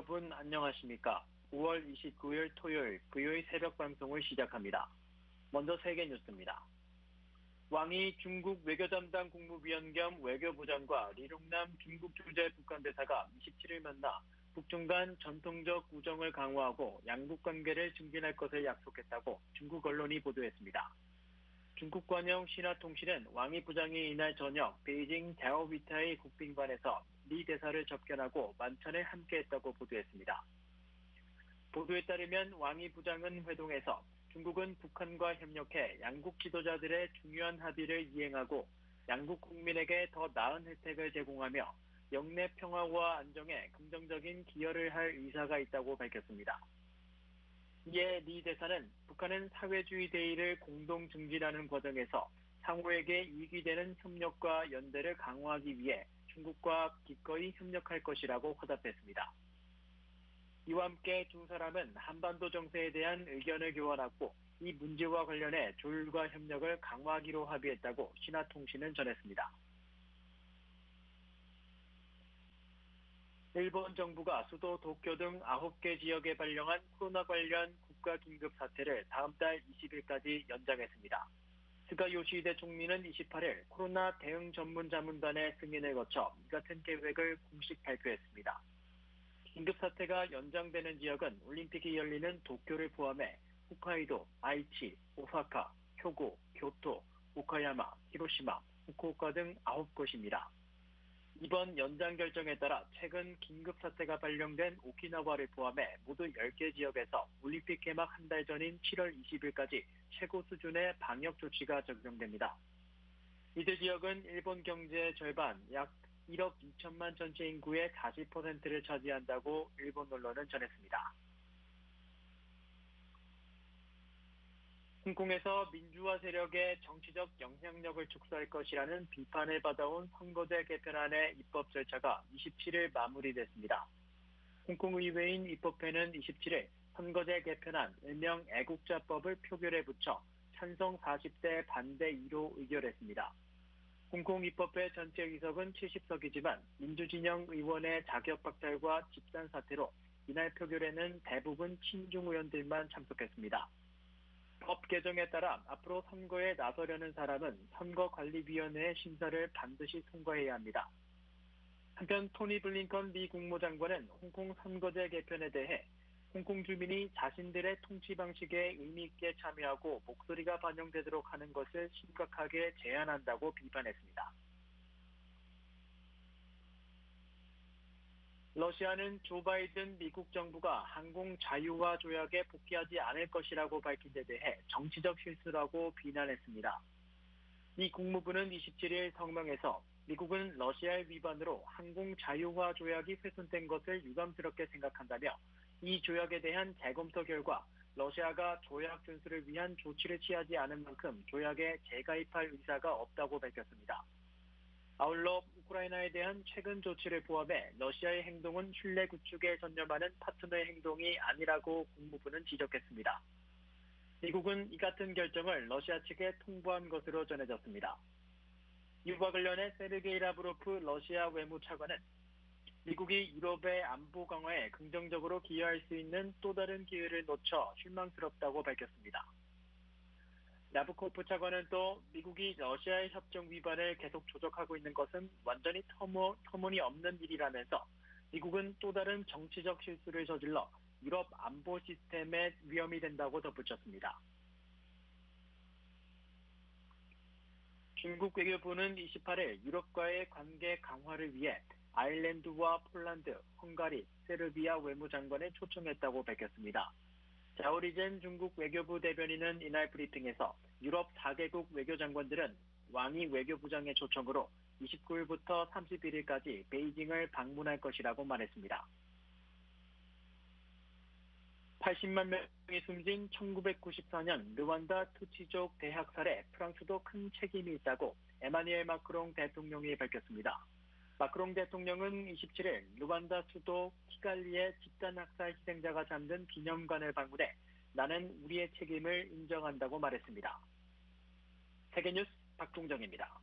여러분 안녕하십니까? 5월 29일 토요일 VOA 새벽 방송을 시작합니다. 먼저 세계 뉴스입니다. 왕이 중국 외교담당 국무위원 겸 외교부장과 리룡남 중국 주재 북한 대사가 27일 만나 북중 간 전통적 우정을 강화하고 양국 관계를 증진할 것을 약속했다고 중국 언론이 보도했습니다. 중국 관영 신화통신은 왕이 부장이 이날 저녁 베이징 자오위타이 국빈관에서 리 대사를 접견하고 만찬을 함께했다고 보도했습니다. 보도에 따르면 왕이 부장은 회동에서 중국은 북한과 협력해 양국 지도자들의 중요한 합의를 이행하고 양국 국민에게 더 나은 혜택을 제공하며 영내 평화와 안정에 긍정적인 기여를 할 의사가 있다고 밝혔습니다. 이에 리 대사는 북한은 사회주의 대의를 공동 증진하는 과정에서 상호에게 이익이 되는 협력과 연대를 강화하기 위해 중국과 기꺼이 협력할 것이라고 화답했습니다. 이와 함께 두 사람은 한반도 정세에 대한 의견을 교환하고 이 문제와 관련해 조율과 협력을 강화하기로 합의했다고 신화통신은 전했습니다. 일본 정부가 수도 도쿄 등 9개 지역에 발령한 코로나 관련 국가 긴급 사태를 다음 달 20일까지 연장했습니다. 스가 요시히데 총리는 28일 코로나 대응 전문 자문단의 승인을 거쳐 이 같은 계획을 공식 발표했습니다. 긴급 사태가 연장되는 지역은 올림픽이 열리는 도쿄를 포함해 홋카이도, 아이치, 오사카, 효고, 교토, 오카야마, 히로시마, 후쿠오카 등 9곳입니다. 이번 연장 결정에 따라 최근 긴급 사태가 발령된 오키나와를 포함해 모두 10개 지역에서 올림픽 개막 한 달 전인 7월 20일까지 최고 수준의 방역 조치가 적용됩니다. 이들 지역은 일본 경제의 절반, 약 1억 2천만 전체 인구의 40%를 차지한다고 일본 언론은 전했습니다. 홍콩에서 민주화 세력의 정치적 영향력을 축소할 것이라는 비판을 받아온 선거제 개편안의 입법 절차가 27일 마무리됐습니다. 홍콩 의회인 입법회는 27일 선거제 개편안 일명 애국자법을 표결에 붙여 찬성 40대 반대 2로 의결했습니다. 홍콩 입법회 전체 의석은 70석이지만 민주진영 의원의 자격 박탈과 집단 사퇴로 이날 표결에는 대부분 친중 의원들만 참석했습니다. 법 개정에 따라 앞으로 선거에 나서려는 사람은 선거관리위원회의 심사를 반드시 통과해야 합니다. 한편 토니 블링컨 미 국무장관은 홍콩 선거제 개편에 대해 홍콩 주민이 자신들의 통치 방식에 의미 있게 참여하고 목소리가 반영되도록 하는 것을 심각하게 제한한다고 비판했습니다. 러시아는 조 바이든 미국 정부가 항공 자유화 조약에 복귀하지 않을 것이라고 밝힌 데 대해 정치적 실수라고 비난했습니다. 미 국무부는 27일 성명에서 미국은 러시아의 위반으로 항공 자유화 조약이 훼손된 것을 유감스럽게 생각한다며 이 조약에 대한 재검토 결과 러시아가 조약 준수를 위한 조치를 취하지 않은 만큼 조약에 재가입할 의사가 없다고 밝혔습니다. 아울러 우크라이나에 대한 최근 조치를 포함해 러시아의 행동은 신뢰 구축에 전념하는 파트너의 행동이 아니라고 국무부는 지적했습니다. 미국은 이 같은 결정을 러시아 측에 통보한 것으로 전해졌습니다. 이와 관련해 세르게이 라브로프 러시아 외무차관은 미국이 유럽의 안보 강화에 긍정적으로 기여할 수 있는 또 다른 기회를 놓쳐 실망스럽다고 밝혔습니다. 라브코프 차관은 또 미국이 러시아의 협정 위반을 계속 조작하고 있는 것은 완전히 터무니없는 일이라면서 미국은 또 다른 정치적 실수를 저질러 유럽 안보 시스템에 위험이 된다고 덧붙였습니다. 중국 외교부는 28일 유럽과의 관계 강화를 위해 아일랜드와 폴란드, 헝가리, 세르비아 외무장관을 초청했다고 밝혔습니다. 자오리젠 중국 외교부 대변인은 이날 브리핑에서 유럽 4개국 외교장관들은 왕이 외교부장의 초청으로 29일부터 31일까지 베이징을 방문할 것이라고 말했습니다. 80만 명이 숨진 1994년 르완다 투치족 대학 살해 프랑스도 큰 책임이 있다고 에마뉘엘 마크롱 대통령이 밝혔습니다. 마크롱 대통령은 27일 르완다 수도 키갈리의 집단 학살 희생자가 잠든 기념관을 방문해 나는 우리의 책임을 인정한다고 말했습니다. 세계뉴스 박종정입니다.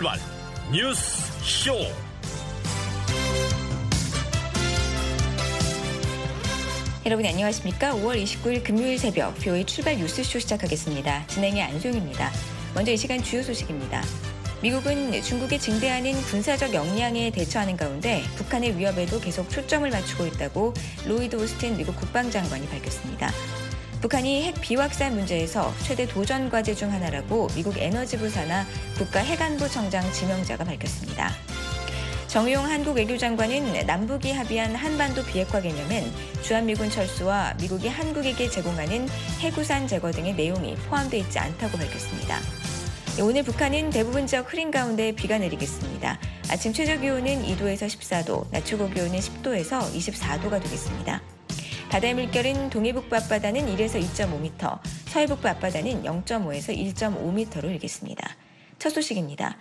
출발 뉴스 쇼. 여러분 안녕하십니까? 5월 29일 금요일 새벽 VOA 출발 뉴스쇼 시작하겠습니다. 진행의 안소영입니다. 먼저 이 시간 주요 소식입니다. 미국은 중국의 증대하는 군사적 역량에 대처하는 가운데 북한의 위협에도 계속 초점을 맞추고 있다고 로이드 오스틴 미국 국방장관이 밝혔습니다. 북한이 핵 비확산 문제에서 최대 도전 과제 중 하나라고 미국 에너지부 산하 국가핵안보청장 지명자가 밝혔습니다. 정의용 한국 외교장관은 남북이 합의한 한반도 비핵화 개념엔 주한미군 철수와 미국이 한국에게 제공하는 해구산 제거 등의 내용이 포함되어 있지 않다고 밝혔습니다. 오늘 북한은 대부분 지역 흐린 가운데 비가 내리겠습니다. 아침 최저기온은 2도에서 14도, 낮 최고기온은 10도에서 24도가 되겠습니다. 바다의 물결은 동해북부 앞바다는 1에서 2.5m, 서해북부 앞바다는 0.5에서 1.5m로 일겠습니다. 첫 소식입니다.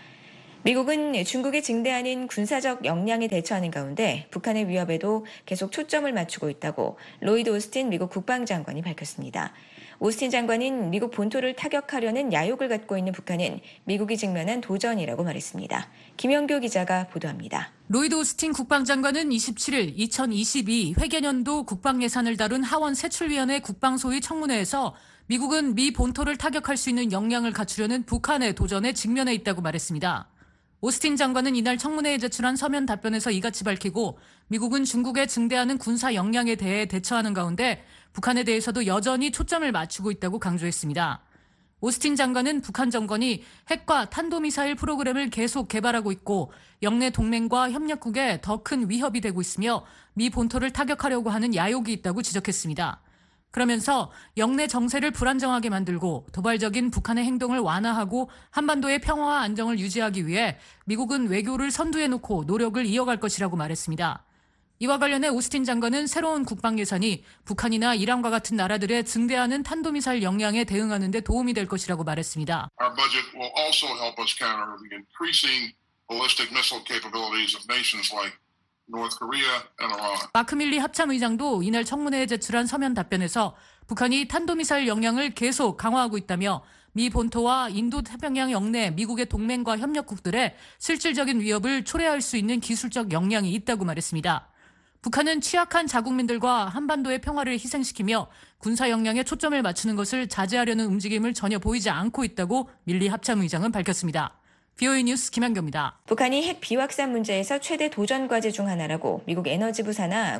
미국은 중국의 증대하는 군사적 역량에 대처하는 가운데 북한의 위협에도 계속 초점을 맞추고 있다고 로이드 오스틴 미국 국방장관이 밝혔습니다. 오스틴 장관은 미국 본토를 타격하려는 야욕을 갖고 있는 북한은 미국이 직면한 도전이라고 말했습니다. 김영교 기자가 보도합니다. 로이드 오스틴 국방장관은 27일 2022 회계년도 국방예산을 다룬 하원 세출위원회 국방소위 청문회에서 미국은 미 본토를 타격할 수 있는 역량을 갖추려는 북한의 도전에 직면해 있다고 말했습니다. 오스틴 장관은 이날 청문회에 제출한 서면 답변에서 이같이 밝히고 미국은 중국의 증대하는 군사 역량에 대해 대처하는 가운데 북한에 대해서도 여전히 초점을 맞추고 있다고 강조했습니다. 오스틴 장관은 북한 정권이 핵과 탄도미사일 프로그램을 계속 개발하고 있고 영내 동맹과 협력국에 더 큰 위협이 되고 있으며 미 본토를 타격하려고 하는 야욕이 있다고 지적했습니다. 그러면서 영내 정세를 불안정하게 만들고 도발적인 북한의 행동을 완화하고 한반도의 평화와 안정을 유지하기 위해 미국은 외교를 선두에 놓고 노력을 이어갈 것이라고 말했습니다. 이와 관련해 오스틴 장관은 새로운 국방 예산이 북한이나 이란과 같은 나라들의 증대하는 탄도미사일 역량에 대응하는 데 도움이 될 것이라고 말했습니다. Our budget will also help us counter the increasing ballistic missile capabilities of nations like North Korea and Iran. 마크 밀리 합참의장도 이날 청문회에 제출한 서면 답변에서 북한이 탄도미사일 역량을 계속 강화하고 있다며 미 본토와 인도 태평양 영내 미국의 동맹과 협력국들의 실질적인 위협을 초래할 수 있는 기술적 역량이 있다고 말했습니다. 북한은 취약한 자국민들과 한반도의 평화를 희생시키며 군사 역량에 초점을 맞추는 것을 자제하려는 움직임을 전혀 보이지 않고 있다고 밀리 합참의장은 밝혔습니다. VOA 뉴스 김한교입니다. 북한이 핵 비확산 문제에서 최대 도전 과제 중 하나라고 미국 에너지부 산하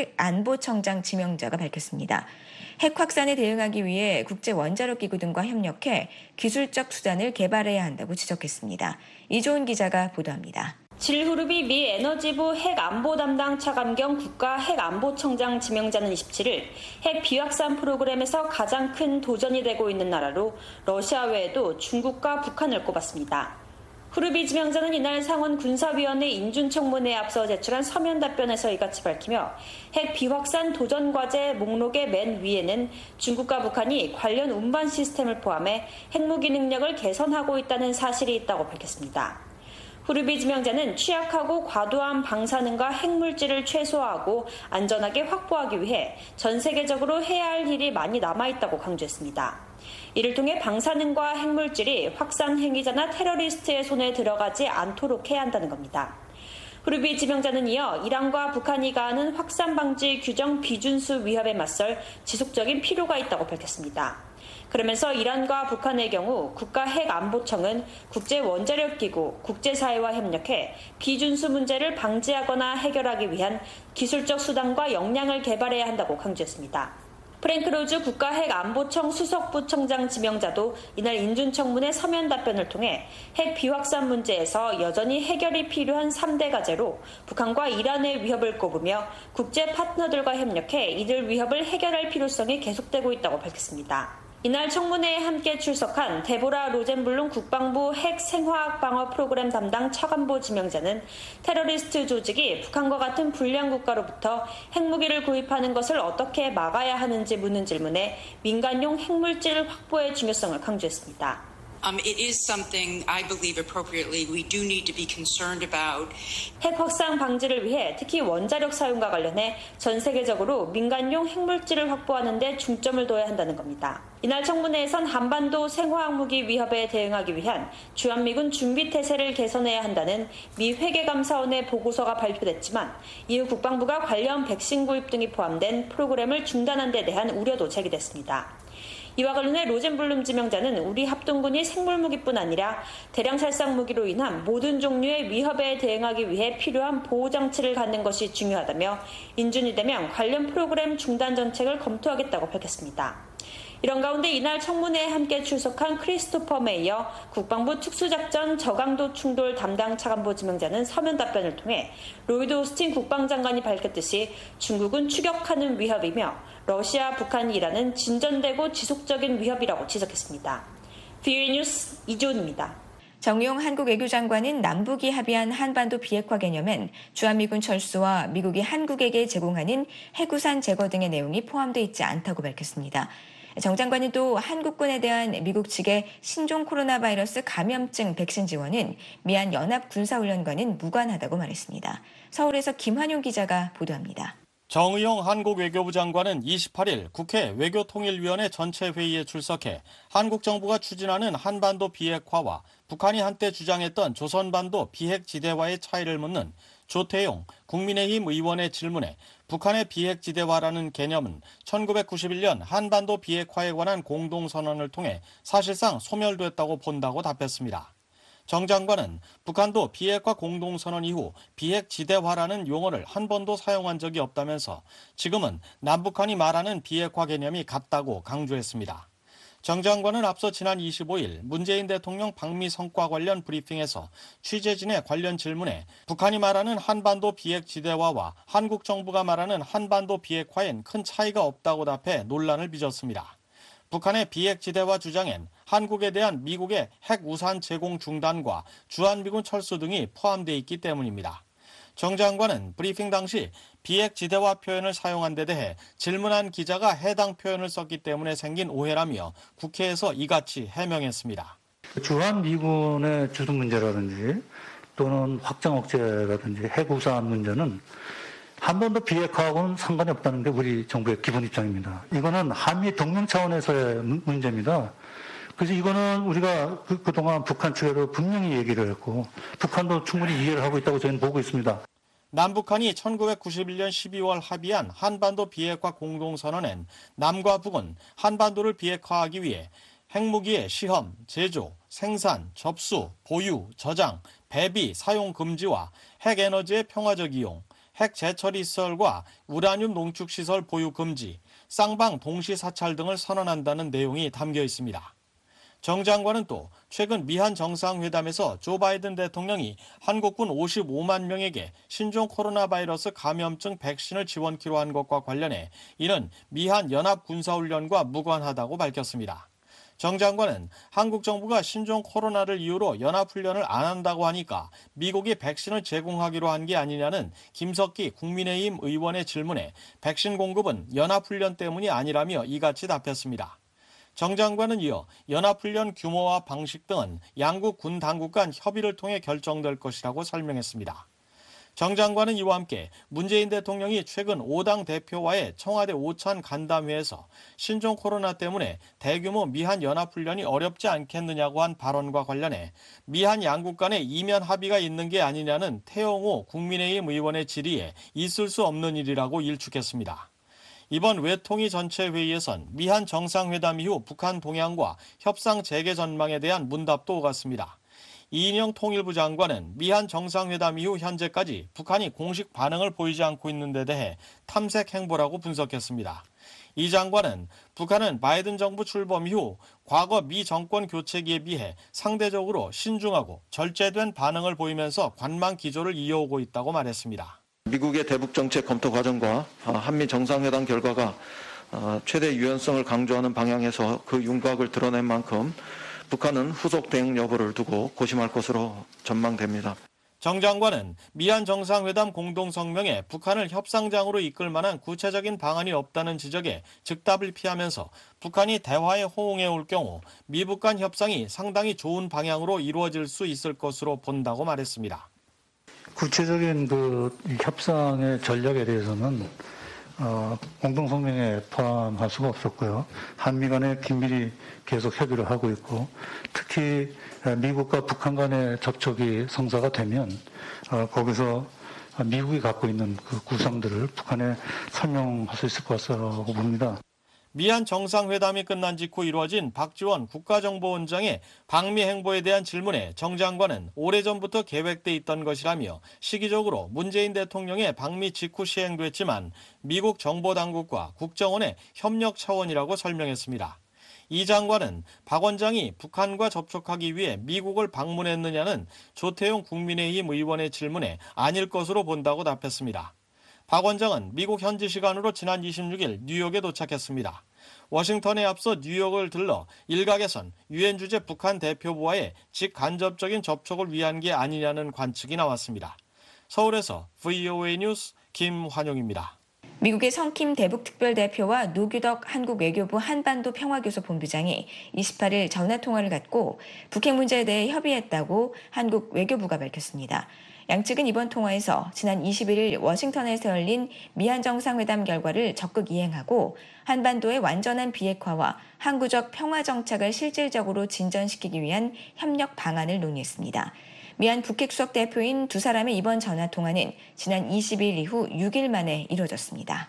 국가핵안보청장 지명자가 밝혔습니다. 핵 확산에 대응하기 위해 국제원자력기구 등과 협력해 기술적 수단을 개발해야 한다고 지적했습니다. 이조은 기자가 보도합니다. 질 후르비 미 에너지부 핵안보 담당 차관경 국가핵안보청장 지명자는 27일 핵 비확산 프로그램에서 가장 큰 도전이 되고 있는 나라로 러시아 외에도 중국과 북한을 꼽았습니다. 후르비 지명자는 이날 상원 군사위원회 인준청문회에 앞서 제출한 서면 답변에서 이같이 밝히며 핵 비확산 도전 과제 목록의 맨 위에는 중국과 북한이 관련 운반 시스템을 포함해 핵무기 능력을 개선하고 있다는 사실이 있다고 밝혔습니다. 후르비 지명자는 취약하고 과도한 방사능과 핵물질을 최소화하고 안전하게 확보하기 위해 전 세계적으로 해야 할 일이 많이 남아있다고 강조했습니다. 이를 통해 방사능과 핵물질이 확산 행위자나 테러리스트의 손에 들어가지 않도록 해야 한다는 겁니다. 후르비 지명자는 이어 이란과 북한이 가하는 확산 방지 규정 비준수 위협에 맞설 지속적인 필요가 있다고 밝혔습니다. 그러면서 이란과 북한의 경우 국가핵안보청은 국제원자력기구, 국제사회와 협력해 비준수 문제를 방지하거나 해결하기 위한 기술적 수단과 역량을 개발해야 한다고 강조했습니다. 프랭크 로즈 국가핵안보청 수석부청장 지명자도 이날 인준청문회 서면 답변을 통해 핵 비확산 문제에서 여전히 해결이 필요한 3대 과제로 북한과 이란의 위협을 꼽으며 국제 파트너들과 협력해 이들 위협을 해결할 필요성이 계속되고 있다고 밝혔습니다. 이날 청문회에 함께 출석한 데보라 로젠블룸 국방부 핵 생화학 방어 프로그램 담당 차관보 지명자는 테러리스트 조직이 북한과 같은 불량 국가로부터 핵무기를 구입하는 것을 어떻게 막아야 하는지 묻는 질문에 민간용 핵물질 확보의 중요성을 강조했습니다. It is something I believe appropriately we do need to be concerned about. 핵 확산 방지를 위해 특히 원자력 사용과 관련해 전 세계적으로 민간용 핵물질을 확보하는 데 중점을 둬야 한다는 겁니다. 이날 청문회에선 한반도 생화학무기 위협에 대응하기 위한 주한미군 준비태세를 개선해야 한다는 미 회계감사원의 보고서가 발표됐지만 이후 국방부가 관련 백신 구입 등이 포함된 프로그램을 중단한 데 대한 우려도 제기됐습니다. 이와 관련해 로젠블룸 지명자는 우리 합동군이 생물무기뿐 아니라 대량 살상 무기로 인한 모든 종류의 위협에 대응하기 위해 필요한 보호장치를 갖는 것이 중요하다며 인준이 되면 관련 프로그램 중단 정책을 검토하겠다고 밝혔습니다. 이런 가운데 이날 청문회에 함께 출석한 크리스토퍼 메이어 국방부 특수작전 저강도 충돌 담당 차관보 지명자는 서면 답변을 통해 로이드 오스틴 국방장관이 밝혔듯이 중국은 추격하는 위협이며 러시아, 북한이 일하는 진전되고 지속적인 위협이라고 지적했습니다. VOA 뉴스 이지훈입니다. 정용 한국 외교장관은 남북이 합의한 한반도 비핵화 개념엔 주한미군 철수와 미국이 한국에게 제공하는 해구산 제거 등의 내용이 포함되어 있지 않다고 밝혔습니다. 정 장관은 또 한국군에 대한 미국 측의 신종 코로나 바이러스 감염증 백신 지원은 미한 연합군사훈련과는 무관하다고 말했습니다. 서울에서 김환용 기자가 보도합니다. 정의용 한국 외교부 장관은 28일 국회 외교통일위원회 전체 회의에 출석해 한국 정부가 추진하는 한반도 비핵화와 북한이 한때 주장했던 조선반도 비핵지대화의 차이를 묻는 조태용 국민의힘 의원의 질문에 북한의 비핵지대화라는 개념은 1991년 한반도 비핵화에 관한 공동선언을 통해 사실상 소멸됐다고 본다고 답했습니다. 정 장관은 북한도 비핵화 공동선언 이후 비핵지대화라는 용어를 한 번도 사용한 적이 없다면서 지금은 남북한이 말하는 비핵화 개념이 같다고 강조했습니다. 정 장관은 앞서 지난 25일 문재인 대통령 방미 성과 관련 브리핑에서 취재진의 관련 질문에 북한이 말하는 한반도 비핵지대화와 한국 정부가 말하는 한반도 비핵화엔 큰 차이가 없다고 답해 논란을 빚었습니다. 북한의 비핵지대화 주장엔 한국에 대한 미국의 핵 우산 제공 중단과 주한미군 철수 등이 포함되어 있기 때문입니다. 정 장관은 브리핑 당시 비핵지대화 표현을 사용한 데 대해 질문한 기자가 해당 표현을 썼기 때문에 생긴 오해라며 국회에서 이같이 해명했습니다. 주한미군의 주둔 문제라든지 또는 확장 억제라든지 핵우산 문제는 한반도 비핵화하고는 상관이 없다는 게 우리 정부의 기본 입장입니다. 이거는 한미 동맹 차원에서의 문제입니다. 그래서 이거는 우리가 그동안 북한 측에도 분명히 얘기를 했고 북한도 충분히 이해를 하고 있다고 저희는 보고 있습니다. 남북한이 1991년 12월 합의한 한반도 비핵화 공동선언엔 남과 북은 한반도를 비핵화하기 위해 핵무기의 시험, 제조, 생산, 접수, 보유, 저장, 배비, 사용 금지와 핵에너지의 평화적 이용, 핵 재처리 시설과 우라늄 농축 시설 보유 금지, 쌍방 동시 사찰 등을 선언한다는 내용이 담겨 있습니다. 정 장관은 또 최근 미한 정상회담에서 조 바이든 대통령이 한국군 55만 명에게 신종 코로나 바이러스 감염증 백신을 지원키로 한 것과 관련해 이는 미한 연합군사훈련과 무관하다고 밝혔습니다. 정 장관은 한국 정부가 신종 코로나를 이유로 연합훈련을 안 한다고 하니까 미국이 백신을 제공하기로 한 게 아니냐는 김석기 국민의힘 의원의 질문에 백신 공급은 연합훈련 때문이 아니라며 이같이 답했습니다. 정 장관은 이어 연합훈련 규모와 방식 등은 양국 군 당국 간 협의를 통해 결정될 것이라고 설명했습니다. 정 장관은 이와 함께 문재인 대통령이 최근 5당 대표와의 청와대 오찬 간담회에서 신종 코로나 때문에 대규모 미한 연합훈련이 어렵지 않겠느냐고 한 발언과 관련해 미한 양국 간에 이면 합의가 있는 게 아니냐는 태영호 국민의힘 의원의 질의에 있을 수 없는 일이라고 일축했습니다. 이번 외통위 전체 회의에선 미한 정상회담 이후 북한 동향과 협상 재개 전망에 대한 문답도 오갔습니다. 이인영 통일부 장관은 미한 정상회담 이후 현재까지 북한이 공식 반응을 보이지 않고 있는 데 대해 탐색 행보라고 분석했습니다. 이 장관은 북한은 바이든 정부 출범 이후 과거 미 정권 교체기에 비해 상대적으로 신중하고 절제된 반응을 보이면서 관망 기조를 이어오고 있다고 말했습니다. 미국의 대북 정책 검토 과정과 한미 정상회담 결과가 최대 유연성을 강조하는 방향에서 그 윤곽을 드러낸 만큼 북한은 후속 대응 여부를 두고 고심할 것으로 전망됩니다. 정 장관은 미한 정상회담 공동성명에 북한을 협상장으로 이끌 만한 구체적인 방안이 없다는 지적에 즉답을 피하면서 북한이 대화에 호응해 올 경우 미북 간 협상이 상당히 좋은 방향으로 이루어질 수 있을 것으로 본다고 말했습니다. 구체적인 협상의 전략에 대해서는 공동성명에 포함할 수가 없었고요. 한미 간에 긴밀히 계속 협의를 하고 있고, 특히 미국과 북한 간의 접촉이 성사가 되면 거기서 미국이 갖고 있는 그 구상들을 북한에 설명할 수 있을 것이라고 봅니다. 미한 정상회담이 끝난 직후 이루어진 박지원 국가정보원장의 방미 행보에 대한 질문에 정 장관은 오래전부터 계획돼 있던 것이라며 시기적으로 문재인 대통령의 방미 직후 시행됐지만 미국 정보당국과 국정원의 협력 차원이라고 설명했습니다. 이 장관은 박 원장이 북한과 접촉하기 위해 미국을 방문했느냐는 조태용 국민의힘 의원의 질문에 아닐 것으로 본다고 답했습니다. 박 원장은 미국 현지 시간으로 지난 26일 뉴욕에 도착했습니다. 워싱턴에 앞서 뉴욕을 들러 일각에선 유엔 주재 북한 대표부와의 직간접적인 접촉을 위한 게 아니냐는 관측이 나왔습니다. 서울에서 VOA 뉴스 김환용입니다. 미국의 성킴 대북특별대표와 노규덕 한국 외교부 한반도 평화교섭 본부장이 28일 전화통화를 갖고 북핵 문제에 대해 협의했다고 한국 외교부가 밝혔습니다. 양측은 이번 통화에서 지난 21일 워싱턴에서 열린 미한 정상회담 결과를 적극 이행하고 한반도의 완전한 비핵화와 항구적 평화 정착을 실질적으로 진전시키기 위한 협력 방안을 논의했습니다. 미한 북핵 수석 대표인 두 사람의 이번 전화통화는 지난 20일 이후 6일 만에 이루어졌습니다.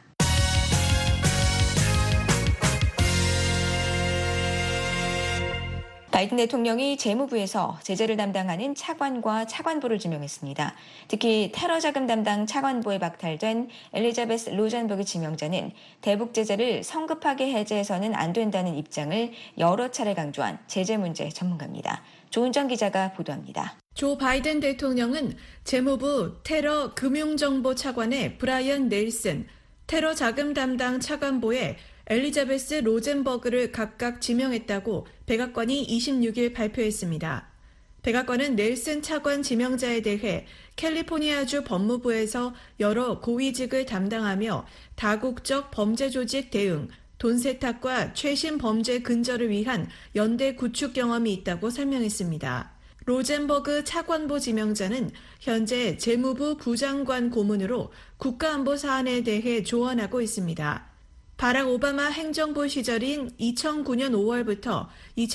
바이든 대통령이 재무부에서 제재를 담당하는 차관과 차관보를 지명했습니다. 특히 테러 자금 담당 차관보에 박탈된 엘리자베스 로젠버그 지명자는 대북 제재를 성급하게 해제해서는 안 된다는 입장을 여러 차례 강조한 제재 문제 전문가입니다. 조은정 기자가 보도합니다. 조 바이든 대통령은 재무부 테러 금융정보 차관의 브라이언 넬슨, 테러 자금 담당 차관보에 엘리자베스 로젠버그를 각각 지명했다고 백악관이 26일 발표했습니다. 백악관은 넬슨 차관 지명자에 대해 캘리포니아주 법무부에서 여러 고위직을 담당하며 다국적 범죄 조직 대응, 돈 세탁과 최신 범죄 근절을 위한 연대 구축 경험이 있다고 설명했습니다. 로젠버그 차관보 지명자는 현재 재무부 부장관 고문으로 국가안보 사안에 대해 조언하고 있습니다. 바락 오바마 행정부 시절인 2009년 5월부터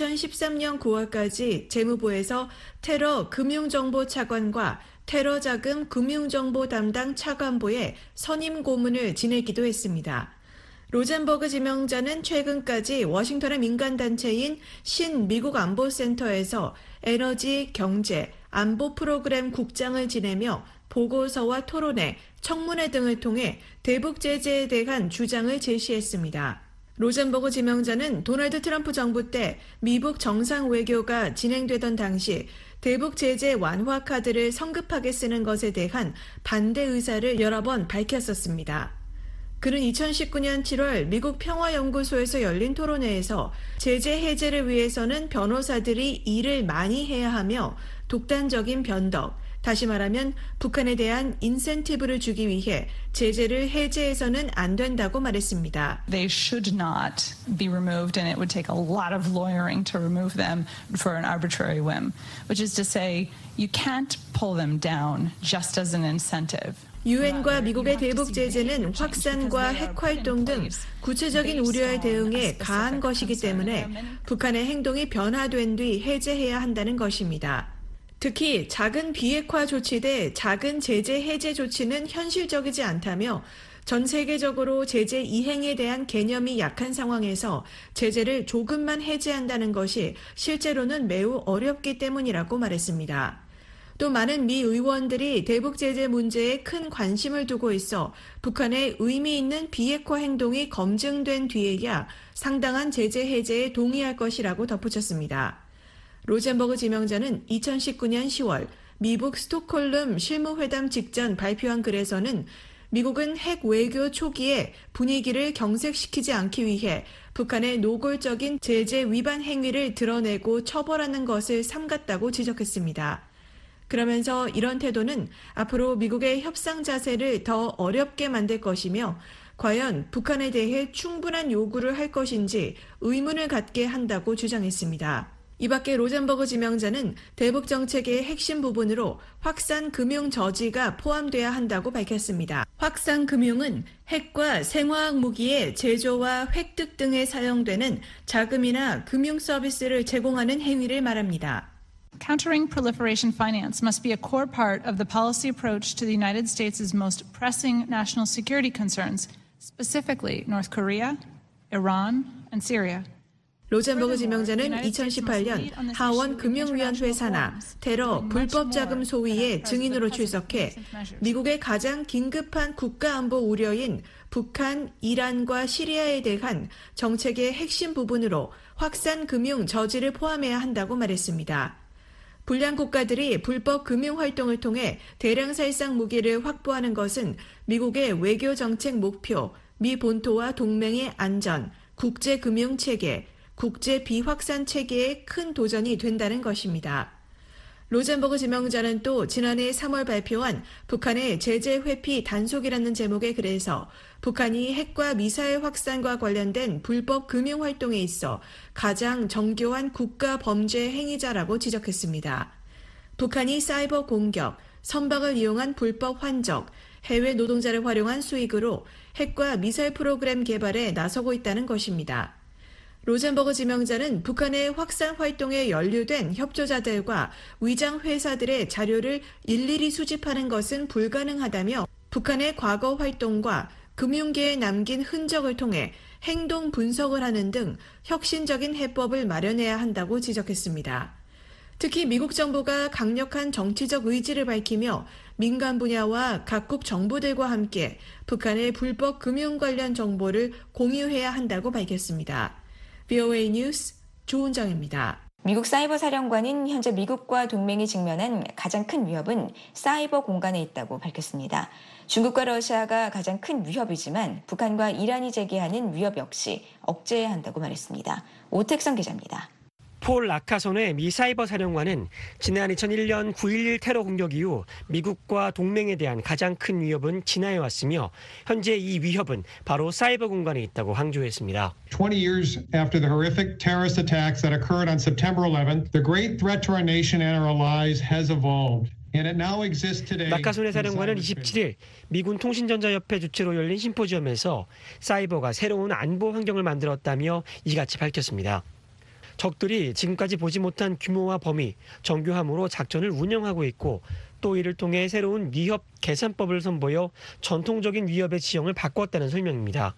2013년 9월까지 재무부에서 테러 금융정보 차관과 테러 자금 금융정보 담당 차관보의 선임 고문을 지내기도 했습니다. 로젠버그 지명자는 최근까지 워싱턴의 민간단체인 신미국 안보센터에서 에너지, 경제, 안보 프로그램 국장을 지내며 보고서와 토론회, 청문회 등을 통해 대북 제재에 대한 주장을 제시했습니다. 로젠버그 지명자는 도널드 트럼프 정부 때 미북 정상 외교가 진행되던 당시 대북 제재 완화 카드를 성급하게 쓰는 것에 대한 반대 의사를 여러 번 밝혔었습니다. 그는 2019년 7월 미국 평화연구소에서 열린 토론회에서 제재 해제를 위해서는 변호사들이 일을 많이 해야 하며 독단적인 변덕, 다시 말하면 북한에 대한 인센티브를 주기 위해 제재를 해제해서는 안 된다고 말했습니다. They should not be removed and it would take a lot of lawyering to remove them for an arbitrary whim, which is to say you can't pull them down just as an incentive. 유엔과 미국의 대북 제재는 확산과 핵활동 등 구체적인 우려에 대응해 가한 것이기 때문에 북한의 행동이 변화된 뒤 해제해야 한다는 것입니다. 특히 작은 비핵화 조치 대 작은 제재 해제 조치는 현실적이지 않다며 전 세계적으로 제재 이행에 대한 개념이 약한 상황에서 제재를 조금만 해제한다는 것이 실제로는 매우 어렵기 때문이라고 말했습니다. 또 많은 미 의원들이 대북 제재 문제에 큰 관심을 두고 있어 북한의 의미 있는 비핵화 행동이 검증된 뒤에야 상당한 제재 해제에 동의할 것이라고 덧붙였습니다. 로젠버그 지명자는 2019년 10월 미북 스톡홀름 실무회담 직전 발표한 글에서는 미국은 핵 외교 초기에 분위기를 경색시키지 않기 위해 북한의 노골적인 제재 위반 행위를 드러내고 처벌하는 것을 삼갔다고 지적했습니다. 그러면서 이런 태도는 앞으로 미국의 협상 자세를 더 어렵게 만들 것이며 과연 북한에 대해 충분한 요구를 할 것인지 의문을 갖게 한다고 주장했습니다. 이 밖에 로젠버그 지명자는 대북 정책의 핵심 부분으로 확산 금융 저지가 포함돼야 한다고 밝혔습니다. 확산 금융은 핵과 생화학 무기의 제조와 획득 등에 사용되는 자금이나 금융 서비스를 제공하는 행위를 말합니다. Countering proliferation finance must be a core part of the policy approach to the United States' most pressing national security concerns, specifically North Korea, Iran, and Syria. 로젠버그 지명자는 2018년 하원 금융위원회 산하 테러 불법 자금 소위의 증인으로 출석해 미국의 가장 긴급한 국가안보 우려인 북한, 이란과 시리아에 대한 정책의 핵심 부분으로 확산 금융 저지를 포함해야 한다고 말했습니다. 불량 국가들이 불법 금융 활동을 통해 대량 살상 무기를 확보하는 것은 미국의 외교 정책 목표, 미 본토와 동맹의 안전, 국제 금융 체계, 국제 비확산 체계에 큰 도전이 된다는 것입니다. 로젠버그 지명자는 또 지난해 3월 발표한 북한의 제재 회피 단속이라는 제목의 글에서 북한이 핵과 미사일 확산과 관련된 불법 금융 활동에 있어 가장 정교한 국가 범죄 행위자라고 지적했습니다. 북한이 사이버 공격, 선박을 이용한 불법 환적, 해외 노동자를 활용한 수익으로 핵과 미사일 프로그램 개발에 나서고 있다는 것입니다. 로젠버그 지명자는 북한의 확산 활동에 연루된 협조자들과 위장 회사들의 자료를 일일이 수집하는 것은 불가능하다며 북한의 과거 활동과 금융계에 남긴 흔적을 통해 행동 분석을 하는 등 혁신적인 해법을 마련해야 한다고 지적했습니다. 특히 미국 정부가 강력한 정치적 의지를 밝히며 민간 분야와 각국 정부들과 함께 북한의 불법 금융 관련 정보를 공유해야 한다고 밝혔습니다. VOA 뉴스 조은정입니다. 미국 사이버 사령관은 현재 미국과 동맹이 직면한 가장 큰 위협은 사이버 공간에 있다고 밝혔습니다. 중국과 러시아가 가장 큰 위협이지만 북한과 이란이 제기하는 위협 역시 억제해야 한다고 말했습니다. 오택선 기자입니다. 폴 라카손의 미 사이버 사령관은 지난 2001년 9.11 테러 공격 이후 미국과 동맹에 대한 가장 큰 위협은 진화해왔으며 현재 이 위협은 바로 사이버 공간에 있다고 강조했습니다. 20 years after the horrific terrorist attacks that occurred on September 11th, the great threat to our nation and our allies has evolved. 라카손의 사령관은 27일 미군 통신전자협회 주최로 열린 심포지엄에서 사이버가 새로운 안보 환경을 만들었다며 이같이 밝혔습니다. 적들이 지금까지 보지 못한 규모와 범위, 정교함으로 작전을 운영하고 있고 또 이를 통해 새로운 위협 계산법을 선보여 전통적인 위협의 지형을 바꿨다는 설명입니다.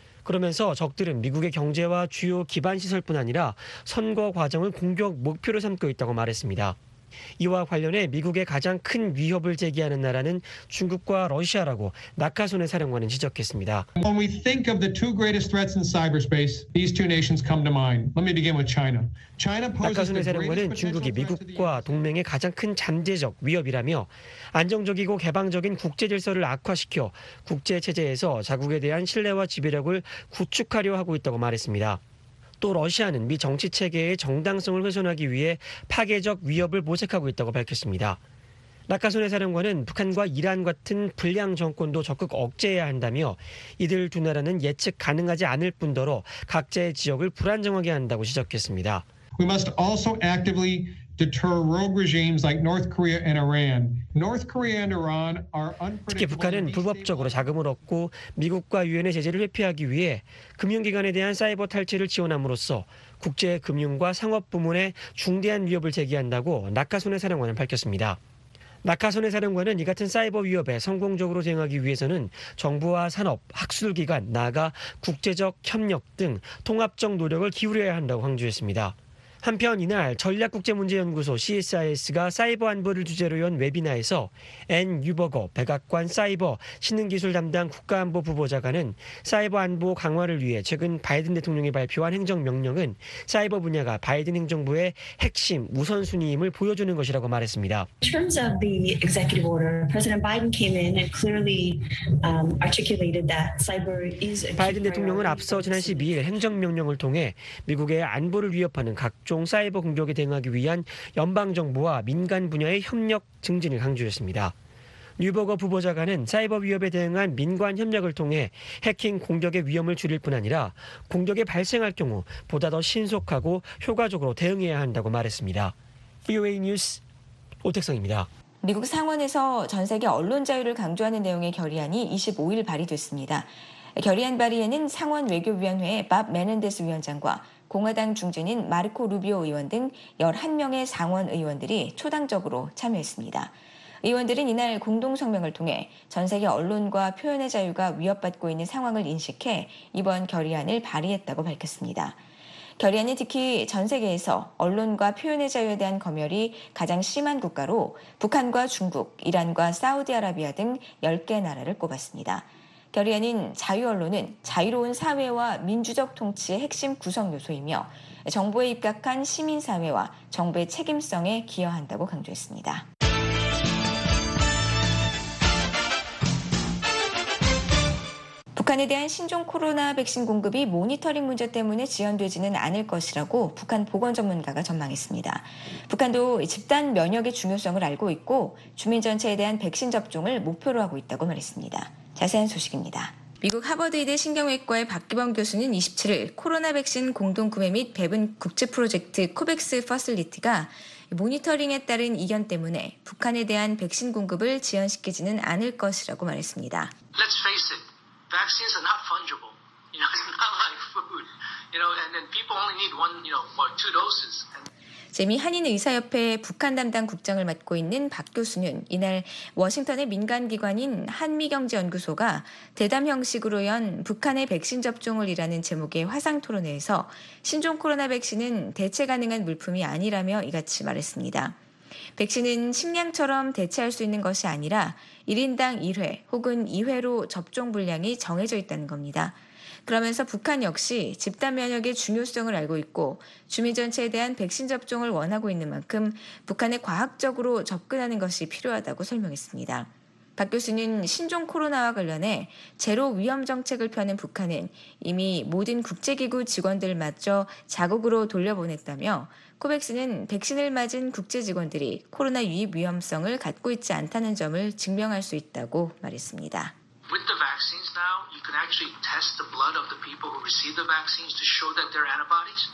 그러면서 적들은 미국의 경제와 주요 기반 시설뿐 아니라 선거 과정을 공격 목표로 삼고 있다고 말했습니다. 이와 관련해 미국의 가장 큰 위협을 제기하는 나라는 중국과 러시아라고 라카손의 사령관은 지적했습니다. When we think of the two greatest threats in cyberspace, these two nations come to mind. Let me begin with China. 라카손의 사령관은 중국이 미국과 동맹의 가장 큰 잠재적 위협이라며 안정적이고 개방적인 국제 질서를 악화시켜 국제 체제에서 자국에 대한 신뢰와 지배력을 구축하려 하고 있다고 말했습니다. 또 러시아는 미 정치 체계의 정당성을 훼손하기 위해 파괴적 위협을 모색하고 있다고 밝혔습니다. 라카손의 사령관은 북한과 이란 같은 불량 정권도 적극 억제해야 한다며 이들 두 나라는 예측 가능하지 않을 뿐더러 각자의 지역을 불안정하게 한다고 지적했습니다. We must also actively deter rogue regimes like North Korea and Iran. North Korea and Iran are unpredictable. 특히 북한은 불법적으로 자금을 얻고 미국과 유엔의 제재를 회피하기 위해 금융기관에 대한 사이버 탈취를 지원함으로써 국제 금융과 상업 부문에 중대한 위협을 제기한다고 라카손의 사령관은 밝혔습니다. 라카손의 사령관은 이 같은 사이버 위협에 성공적으로 대응하기 위해서는 정부와 산업, 학술기관, 나아가 국제적 협력 등 통합적 노력을 기울여야 한다고 강조했습니다. 한편 이날 전략국제문제연구소 CSIS가 사이버 안보를 주제로 연 웨비나에서 앤 유버거 백악관 사이버 신흥기술 담당 국가안보 부보좌관은 사이버 안보 강화를 위해 최근 바이든 대통령이 발표한 행정명령은 사이버 분야가 바이든 행정부의 핵심 우선순위임을 보여주는 것이라고 말했습니다. In terms of the executive order, President Biden came in and clearly articulated that cyber is a key priority. 바이든 대통령은 앞서 지난 12일 행정명령을 통해 미국의 안보를 위협하는 각종 각종 사이버 공격에 대응하기 위한 연방정부와 민간 분야의 협력 증진을 강조했습니다. 뉴버거 부보좌관은 사이버 위협에 대응한 민관 협력을 통해 해킹 공격의 위험을 줄일 뿐 아니라 공격이 발생할 경우 보다 더 신속하고 효과적으로 대응해야 한다고 말했습니다. VOA 뉴스 오택성입니다. 미국 상원에서 전 세계 언론 자유를 강조하는 내용의 결의안이 25일 발의됐습니다. 결의안 발의에는 상원 외교위원회의 밥 메넨데스 위원장과 공화당 중진인 마르코 루비오 의원 등 11명의 상원 의원들이 초당적으로 참여했습니다. 의원들은 이날 공동성명을 통해 전 세계 언론과 표현의 자유가 위협받고 있는 상황을 인식해 이번 결의안을 발의했다고 밝혔습니다. 결의안은 특히 전 세계에서 언론과 표현의 자유에 대한 검열이 가장 심한 국가로 북한과 중국, 이란과 사우디아라비아 등 10개 나라를 꼽았습니다. 결의안은 자유 언론은 자유로운 사회와 민주적 통치의 핵심 구성 요소이며 정보에 입각한 시민사회와 정부의 책임성에 기여한다고 강조했습니다. 북한에 대한 신종 코로나 백신 공급이 모니터링 문제 때문에 지연되지는 않을 것이라고 북한 보건 전문가가 전망했습니다. 북한도 집단 면역의 중요성을 알고 있고 주민 전체에 대한 백신 접종을 목표로 하고 있다고 말했습니다. 자세한 소식입니다. 미국 하버드의대 신경외과의 박기범 교수는 27일 코로나 백신 공동구매 및 배분 국제 프로젝트 코백스 퍼실리티가 모니터링에 따른 이견 때문에 북한에 대한 백신 공급을 지연시키지는 않을 것이라고 말했습니다. Let's face it. Vaccines are not fungible. It's not like food. And then people only need one, or 2 doses. 재미 한인의사협회 북한 담당 국장을 맡고 있는 박 교수는 이날 워싱턴의 민간기관인 한미경제연구소가 대담 형식으로 연 북한의 백신 접종을 이라는 제목의 화상토론회에서 신종 코로나 백신은 대체 가능한 물품이 아니라며 이같이 말했습니다. 백신은 식량처럼 대체할 수 있는 것이 아니라 1인당 1회 혹은 2회로 접종 분량이 정해져 있다는 겁니다. 그러면서 북한 역시 집단 면역의 중요성을 알고 있고 주민 전체에 대한 백신 접종을 원하고 있는 만큼 북한에 과학적으로 접근하는 것이 필요하다고 설명했습니다. 박 교수는 신종 코로나와 관련해 제로 위험 정책을 펴는 북한은 이미 모든 국제기구 직원들마저 자국으로 돌려보냈다며 코백스는 백신을 맞은 국제 직원들이 코로나 유입 위험성을 갖고 있지 않다는 점을 증명할 수 있다고 말했습니다. With the vaccines now, you can actually test the blood of the people who receive the vaccines to show that they're antibodies.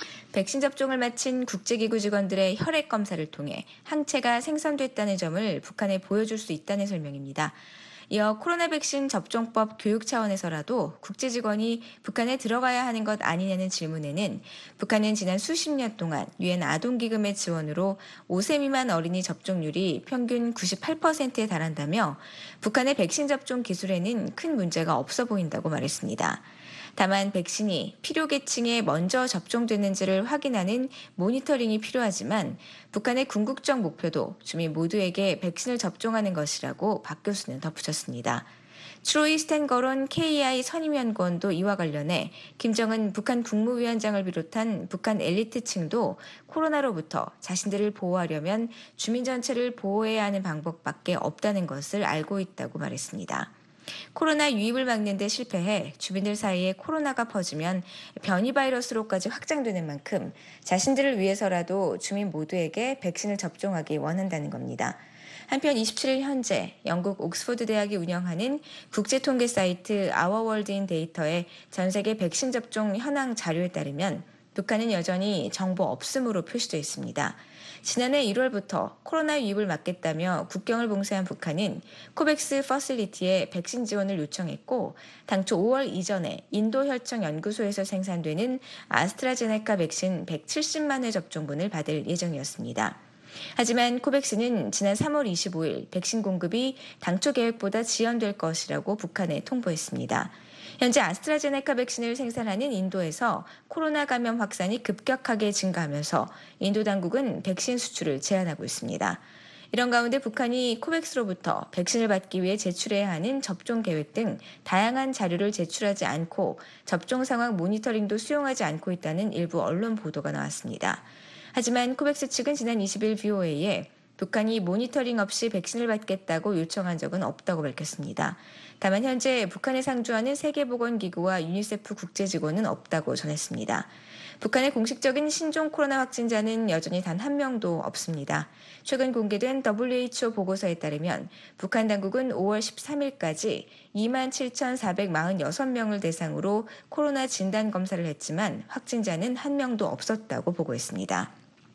백신 접종을 마친 국제기구 직원들의 혈액 검사를 통해 항체가 생성됐다는 점을 북한에 보여줄 수 있다는 설명입니다. 이어 코로나 백신 접종법 교육 차원에서라도 국제 직원이 북한에 들어가야 하는 것 아니냐는 질문에는 북한은 지난 수십 년 동안 유엔 아동기금의 지원으로 5세 미만 어린이 접종률이 평균 98%에 달한다며 북한의 백신 접종 기술에는 큰 문제가 없어 보인다고 말했습니다. 다만 백신이 필요 계층에 먼저 접종됐는지를 확인하는 모니터링이 필요하지만 북한의 궁극적 목표도 주민 모두에게 백신을 접종하는 것이라고 박 교수는 덧붙였습니다. 트로이 스탠거론 KEI 선임연구원도 이와 관련해 김정은 북한 국무위원장을 비롯한 북한 엘리트층도 코로나로부터 자신들을 보호하려면 주민 전체를 보호해야 하는 방법밖에 없다는 것을 알고 있다고 말했습니다. 코로나 유입을 막는 데 실패해 주민들 사이에 코로나가 퍼지면 변이 바이러스로까지 확장되는 만큼 자신들을 위해서라도 주민 모두에게 백신을 접종하기 원한다는 겁니다. 한편 27일 현재 영국 옥스퍼드 대학이 운영하는 국제 통계 사이트 아워월드인 데이터의 전 세계 백신 접종 현황 자료에 따르면 북한은 여전히 정보 없음으로 표시되어 있습니다. 지난해 1월부터 코로나 유입을 막겠다며 국경을 봉쇄한 북한은 코백스 퍼실리티에 백신 지원을 요청했고 당초 5월 이전에 인도혈청연구소에서 생산되는 아스트라제네카 백신 170만 회 접종분을 받을 예정이었습니다. 하지만 코백스는 지난 3월 25일 백신 공급이 당초 계획보다 지연될 것이라고 북한에 통보했습니다. 현재 아스트라제네카 백신을 생산하는 인도에서 코로나 감염 확산이 급격하게 증가하면서 인도 당국은 백신 수출을 제한하고 있습니다. 이런 가운데 북한이 코백스로부터 백신을 받기 위해 제출해야 하는 접종 계획 등 다양한 자료를 제출하지 않고 접종 상황 모니터링도 수용하지 않고 있다는 일부 언론 보도가 나왔습니다. 하지만 코백스 측은 지난 20일 VOA에 북한이 모니터링 없이 백신을 받겠다고 요청한 적은 없다고 밝혔습니다. 다만 현재 북한에 상주하는 세계보건기구와 유니세프 국제직원은 없다고 전했습니다. 북한의 공식적인 신종 코로나 확진자는 여전히 단 한 명도 없습니다. 최근 공개된 WHO 보고서에 따르면 북한 당국은 5월 13일까지 27,446명을 대상으로 코로나 진단 검사를 했지만 확진자는 한 명도 없었다고 보고했습니다.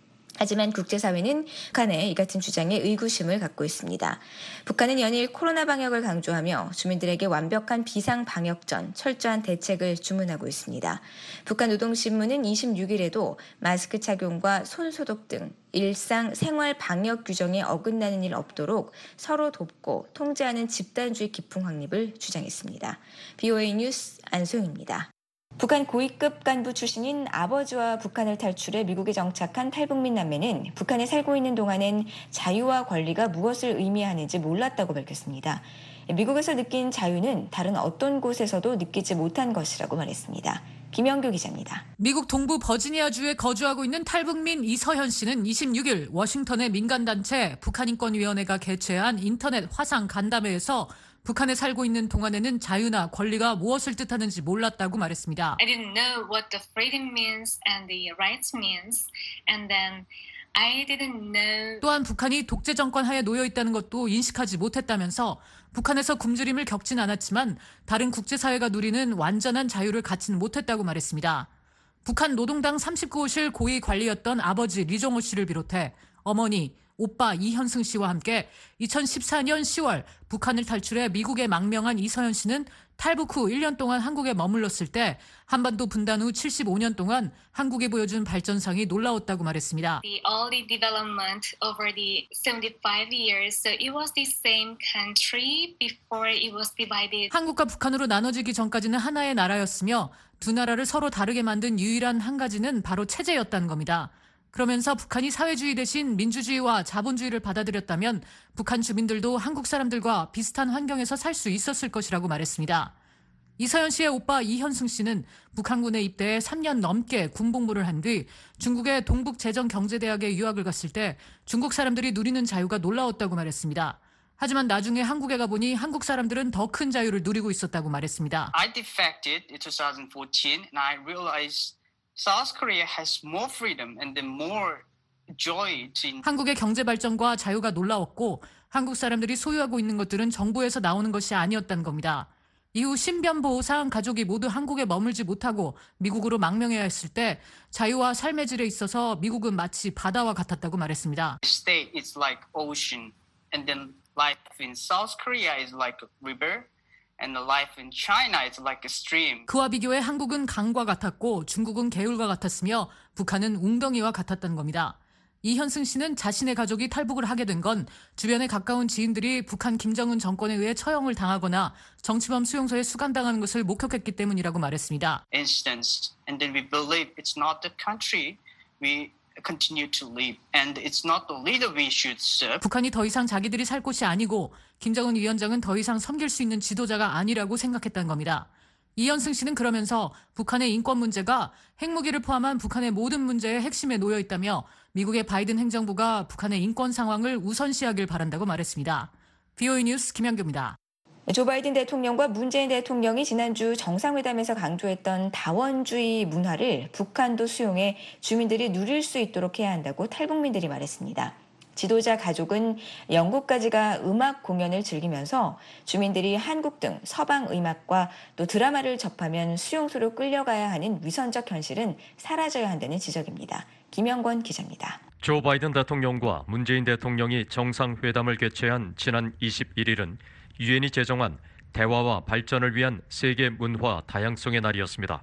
하지만 국제사회는 북한의 이 같은 주장에 의구심을 갖고 있습니다. 북한은 연일 코로나 방역을 강조하며 주민들에게 완벽한 비상 방역 전 철저한 대책을 주문하고 있습니다. 북한 노동신문은 26일에도 마스크 착용과 손소독 등 일상 생활 방역 규정에 어긋나는 일 없도록 서로 돕고 통제하는 집단주의 기풍 확립을 주장했습니다. BOA 뉴스 안소영입니다. 북한 고위급 간부 출신인 아버지와 북한을 탈출해 미국에 정착한 탈북민 남매는 북한에 살고 있는 동안엔 자유와 권리가 무엇을 의미하는지 몰랐다고 밝혔습니다. 미국에서 느낀 자유는 다른 어떤 곳에서도 느끼지 못한 것이라고 말했습니다. 김영규 기자입니다. 미국 동부 버지니아주에 거주하고 있는 탈북민 이서현 씨는 26일 워싱턴의 민간단체 북한인권위원회가 개최한 인터넷 화상 간담회에서 북한에 살고 있는 동안에는 자유나 권리가 무엇을 뜻하는지 몰랐다고 말했습니다. I didn't know what the freedom means and the rights means, and then I didn't know. 또한 북한이 독재 정권 하에 놓여 있다는 것도 인식하지 못했다면서 북한에서 굶주림을 겪진 않았지만 다른 국제사회가 누리는 완전한 자유를 갖지는 못했다고 말했습니다. 북한 노동당 39호실 고위 관리였던 아버지 리종호 씨를 비롯해 어머니, 오빠 이현승 씨와 함께 2014년 10월 북한을 탈출해 미국에 망명한 이서현 씨는 탈북 후 1년 동안 한국에 머물렀을 때 한반도 분단 후 75년 동안 한국에 보여준 발전상이 놀라웠다고 말했습니다. The early development over the 75 years, so it was the same country before it was divided. 한국과 북한으로 나눠지기 전까지는 하나의 나라였으며 두 나라를 서로 다르게 만든 유일한 한 가지는 바로 체제였다는 겁니다. 그러면서 북한이 사회주의 대신 민주주의와 자본주의를 받아들였다면 북한 주민들도 한국 사람들과 비슷한 환경에서 살 수 있었을 것이라고 말했습니다. 이서현 씨의 오빠 이현승 씨는 북한군에 입대해 3년 넘게 군복무를 한 뒤 중국의 동북재정경제대학에 유학을 갔을 때 중국 사람들이 누리는 자유가 놀라웠다고 말했습니다. 하지만 나중에 한국에 가보니 한국 사람들은 더 큰 자유를 누리고 있었다고 말했습니다. I defected in 2014 and I realized South Korea has more freedom and then more joy. 한국의 경제 발전과 자유가 놀라웠고 한국 사람들이 소유하고 있는 것들은 정부에서 나오는 것이 아니었다는 겁니다. 이후 신변보호상 가족이 모두 한국에 머물지 못하고 미국으로 망명해야 했을 때 자유와 삶의 질에 있어서 미국은 마치 바다와 같았다고 말했습니다. State is like ocean and then life in South Korea is like a river. And the life in China is like a stream. 그와 비교해 한국은 강과 같았고 중국은 개울과 같았으며 북한은 웅덩이와 같았다는 겁니다. 이현승 씨는 자신의 가족이 탈북을 하게 된 건 주변에 가까운 지인들이 북한 김정은 정권에 의해 처형을 당하거나 정치범 수용소에 수감당하는 것을 목격했기 때문이라고 말했습니다. Instance, and then we believe it's not the country we continue to live, and it's not the leader we should serve. 북한이 더 이상 자기들이 살 곳이 아니고 김정은 위원장은 더 이상 섬길 수 있는 지도자가 아니라고 생각했다는 겁니다. 이현승 씨는 그러면서 북한의 인권 문제가 핵무기를 포함한 북한의 모든 문제의 핵심에 놓여 있다며 미국의 바이든 행정부가 북한의 인권 상황을 우선시하길 바란다고 말했습니다. BOA 뉴스 김현규입니다. 조 바이든 대통령과 문재인 대통령이 지난주 정상회담에서 강조했던 다원주의 문화를 북한도 수용해 주민들이 누릴 수 있도록 해야 한다고 탈북민들이 말했습니다. 지도자 가족은 영국까지가 음악 공연을 즐기면서 주민들이 한국 등 서방 음악과 또 드라마를 접하면 수용소로 끌려가야 하는 위선적 현실은 사라져야 한다는 지적입니다. 김영권 기자입니다. 조 바이든 대통령과 문재인 대통령이 정상회담을 개최한 지난 21일은 유엔이 제정한 대화와 발전을 위한 세계 문화 다양성의 날이었습니다.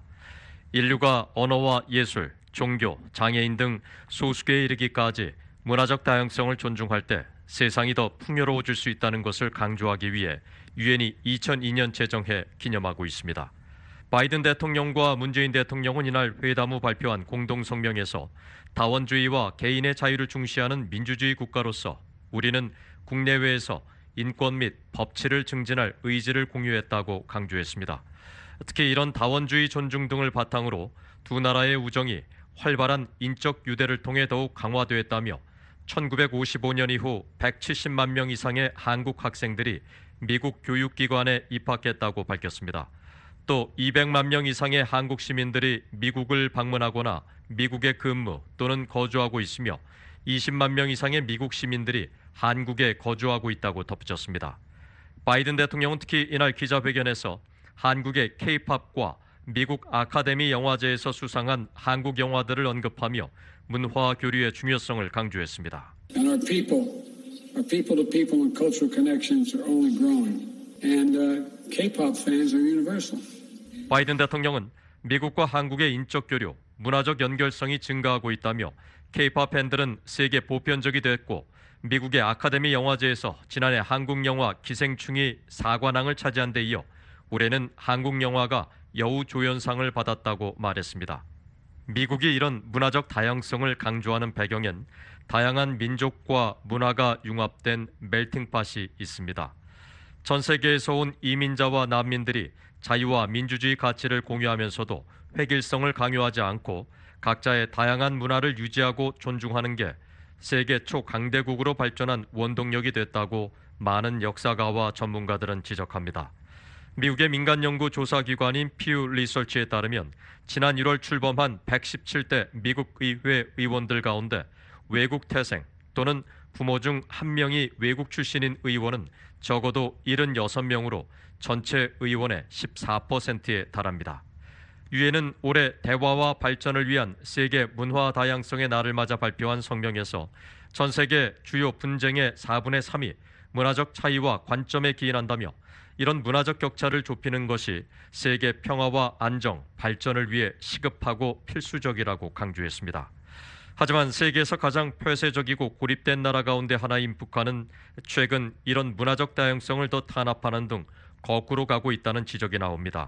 인류가 언어와 예술, 종교, 장애인 등 소수계에 이르기까지 문화적 다양성을 존중할 때 세상이 더 풍요로워질 수 있다는 것을 강조하기 위해 유엔이 2002년 제정해 기념하고 있습니다. 바이든 대통령과 문재인 대통령은 이날 회담 후 발표한 공동성명에서 다원주의와 개인의 자유를 중시하는 민주주의 국가로서 우리는 국내외에서 인권 및 법치를 증진할 의지를 공유했다고 강조했습니다. 특히 이런 다원주의 존중 등을 바탕으로 두 나라의 우정이 활발한 인적 유대를 통해 더욱 강화되었다며 1955년 이후 170만 명 이상의 한국 학생들이 미국 교육기관에 입학했다고 밝혔습니다. 또 200만 명 이상의 한국 시민들이 미국을 방문하거나 미국에 근무 또는 거주하고 있으며 20만 명 이상의 미국 시민들이 한국에 거주하고 있다고 덧붙였습니다. 바이든 대통령은 특히 이날 기자회견에서 한국의 K-팝과 미국 아카데미 영화제에서 수상한 한국 영화들을 언급하며 문화 교류의 중요성을 강조했습니다. And our people-to-people and cultural connections are only growing. And K-pop fans are universal. 바이든 대통령은 미국과 한국의 인적 교류, 문화적 연결성이 증가하고 있다며 K-팝 팬들은 세계 보편적이 됐고 미국의 아카데미 영화제에서 지난해 한국 영화 기생충이 4관왕을 차지한 데 이어 올해는 한국 영화가 여우조연상을 받았다고 말했습니다. 미국이 이런 문화적 다양성을 강조하는 배경엔 다양한 민족과 문화가 융합된 멜팅팟이 있습니다. 전 세계에서 온 이민자와 난민들이 자유와 민주주의 가치를 공유하면서도 획일성을 강요하지 않고 각자의 다양한 문화를 유지하고 존중하는 게 세계 초강대국으로 발전한 원동력이 됐다고 많은 역사가와 전문가들은 지적합니다. 미국의 민간연구 조사기관인 피우 리서치에 따르면 지난 1월 출범한 117대 미국 의회 의원들 가운데 외국 태생 또는 부모 중 1명이 외국 출신인 의원은 적어도 76명으로 전체 의원의 14%에 달합니다. 유엔은 올해 대화와 발전을 위한 세계 문화 다양성의 날을 맞아 발표한 성명에서 전 세계 주요 분쟁의 4분의 3이 문화적 차이와 관점에 기인한다며 이런 문화적 격차를 좁히는 것이 세계 평화와 안정, 발전을 위해 시급하고 필수적이라고 강조했습니다. 하지만 세계에서 가장 폐쇄적이고 고립된 나라 가운데 하나인 북한은 최근 이런 문화적 다양성을 더 탄압하는 등 거꾸로 가고 있다는 지적이 나옵니다.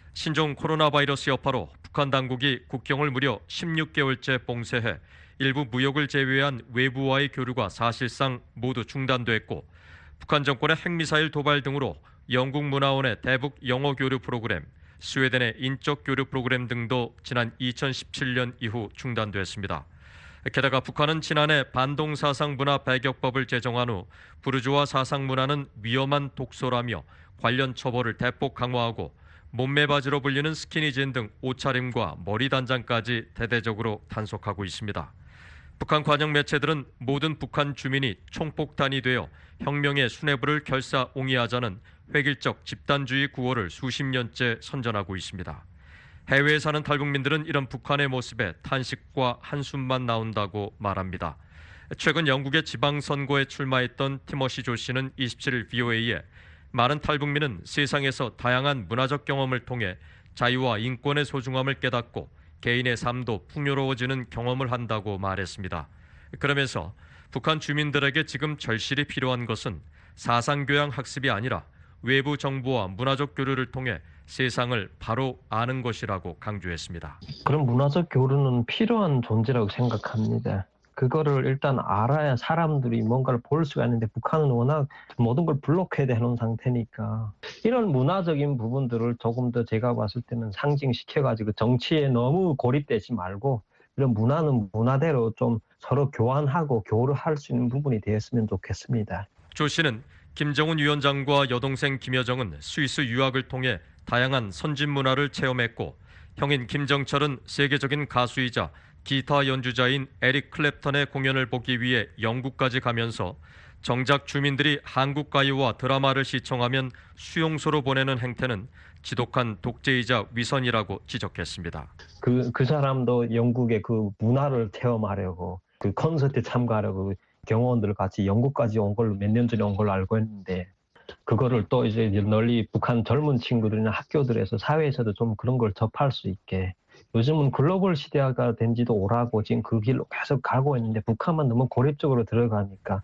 신종 코로나 바이러스 여파로 북한 당국이 국경을 무려 16개월째 봉쇄해 일부 무역을 제외한 외부와의 교류가 사실상 모두 중단됐고 북한 정권의 핵미사일 도발 등으로 영국 문화원의 대북 영어 교류 프로그램, 스웨덴의 인적 교류 프로그램 등도 지난 2017년 이후 중단됐습니다. 게다가 북한은 지난해 반동사상 문화 배격법을 제정한 후 부르주아 사상 문화는 위험한 독소라며 관련 처벌을 대폭 강화하고 몸매바지로 불리는 스키니진 등 옷차림과 머리 단장까지 대대적으로 단속하고 있습니다. 북한 관영 매체들은 모든 북한 주민이 총폭탄이 되어 혁명의 수뇌부를 결사옹이하자는 획일적 집단주의 구호를 수십 년째 선전하고 있습니다. 해외에 사는 탈북민들은 이런 북한의 모습에 탄식과 한숨만 나온다고 말합니다. 최근 영국의 지방선거에 출마했던 티머시 조 씨는 27일 VOA에 많은 탈북민은 세상에서 다양한 문화적 경험을 통해 자유와 인권의 소중함을 깨닫고 개인의 삶도 풍요로워지는 경험을 한다고 말했습니다. 그러면서 북한 주민들에게 지금 절실히 필요한 것은 사상교양 학습이 아니라 외부 정보와 문화적 교류를 통해 세상을 바로 아는 것이라고 강조했습니다. 그런 문화적 교류는 필요한 존재라고 생각합니다. 그거를 일단 알아야 사람들이 뭔가를 볼 수가 있는데 북한은 워낙 모든 걸 블록해야 되는 상태니까 이런 문화적인 부분들을 조금 더 제가 봤을 때는 상징시켜가지고 정치에 너무 고립되지 말고 이런 문화는 문화대로 좀 서로 교환하고 교류할 수 있는 부분이 되었으면 좋겠습니다. 조 씨는 김정은 위원장과 여동생 김여정은 스위스 유학을 통해 다양한 선진 문화를 체험했고 형인 김정철은 세계적인 가수이자 기타 연주자인 에릭 클랩턴의 공연을 보기 위해 영국까지 가면서 정작 주민들이 한국 가요와 드라마를 시청하면 수용소로 보내는 행태는 지독한 독재이자 위선이라고 지적했습니다. 그 사람도 영국의 그 문화를 체험하려고 그 콘서트에 참가하려고 경호원들 같이 영국까지 온 걸로 몇 년 전에 온 걸로 알고 있는데 그거를 또 이제 널리 북한 젊은 친구들이나 학교들에서 사회에서도 좀 그런 걸 접할 수 있게 요즘은 글로벌 시대가 된 지도 오라고 지금 그 길로 계속 가고 있는데 북한만 너무 고립적으로 들어가니까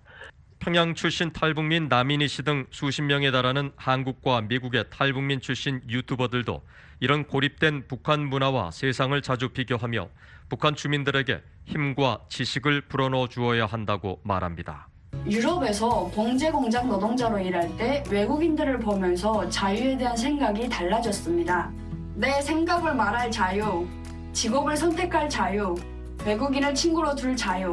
평양 출신 탈북민 남인희 씨 등 수십 명에 달하는 한국과 미국의 탈북민 출신 유튜버들도 이런 고립된 북한 문화와 세상을 자주 비교하며 북한 주민들에게 힘과 지식을 불어넣어 주어야 한다고 말합니다. 유럽에서 봉제 공장 노동자로 일할 때 외국인들을 보면서 자유에 대한 생각이 달라졌습니다. 내 생각을 말할 자유, 직업을 선택할 자유, 외국인을 친구로 둘 자유,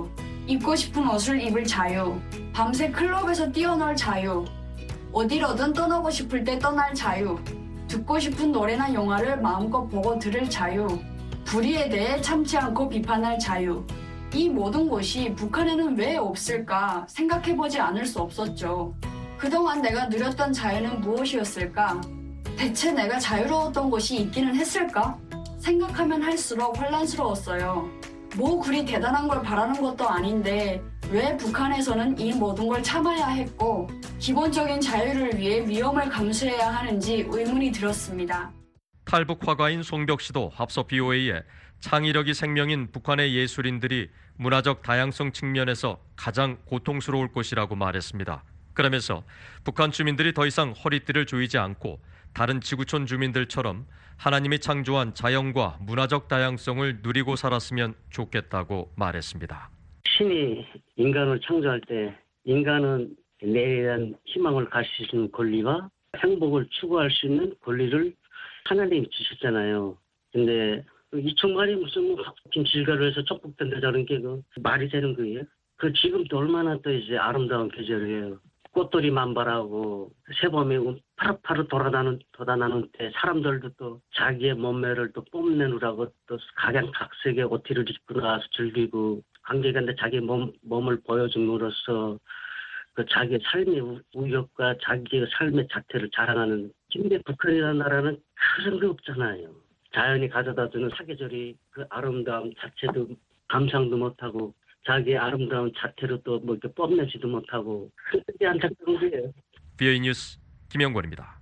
입고 싶은 옷을 입을 자유, 밤새 클럽에서 뛰어놀 자유, 어디로든 떠나고 싶을 때 떠날 자유, 듣고 싶은 노래나 영화를 마음껏 보고 들을 자유, 불의에 대해 참지 않고 비판할 자유. 이 모든 것이 북한에는 왜 없을까 생각해보지 않을 수 없었죠. 그동안 내가 누렸던 자유는 무엇이었을까? 대체 내가 자유로웠던 것이 있기는 했을까? 생각하면 할수록 혼란스러웠어요. 뭐 그리 대단한 걸 바라는 것도 아닌데 왜 북한에서는 이 모든 걸 참아야 했고 기본적인 자유를 위해 위험을 감수해야 하는지 의문이 들었습니다. 탈북 화가인 송벽 씨도 앞서 BOA에 창의력이 생명인 북한의 예술인들이 문화적 다양성 측면에서 가장 고통스러울 것이라고 말했습니다. 그러면서 북한 주민들이 더 이상 허리띠를 조이지 않고 다른 지구촌 주민들처럼 하나님이 창조한 자연과 문화적 다양성을 누리고 살았으면 좋겠다고 말했습니다. 신이 인간을 창조할 때 인간은 내일에 대한 희망을 가질 수 있는 권리와 행복을 추구할 수 있는 권리를 하나님이 주셨잖아요. 근데 이충만이 무슨 김치일가로 해서 촉복된다는 게 말이 되는 거예요? 지금도 얼마나 또 이제 아름다운 계절이에요. 꽃들이 만발하고 새봄이 파릇파릇 돋아나는 때 사람들도 또 자기의 몸매를 또 뽐내느라고 또 각양각색의 옷티를 입고 나와서 즐기고 관객한테 자기 몸을 보여줌으로써 자기의 삶의 우욕과 자기의 삶의 자태를 자랑하는. 근데 북한이라는 나라는 그런 게 없잖아요. 자연이 가져다주는 사계절이 그 아름다움 자체도 감상도 못하고 자기의 아름다운 자태로 또 뭐 이렇게 뽐내지도 못하고 그게 안타까운 거예요. BOA 뉴스 김영권입니다.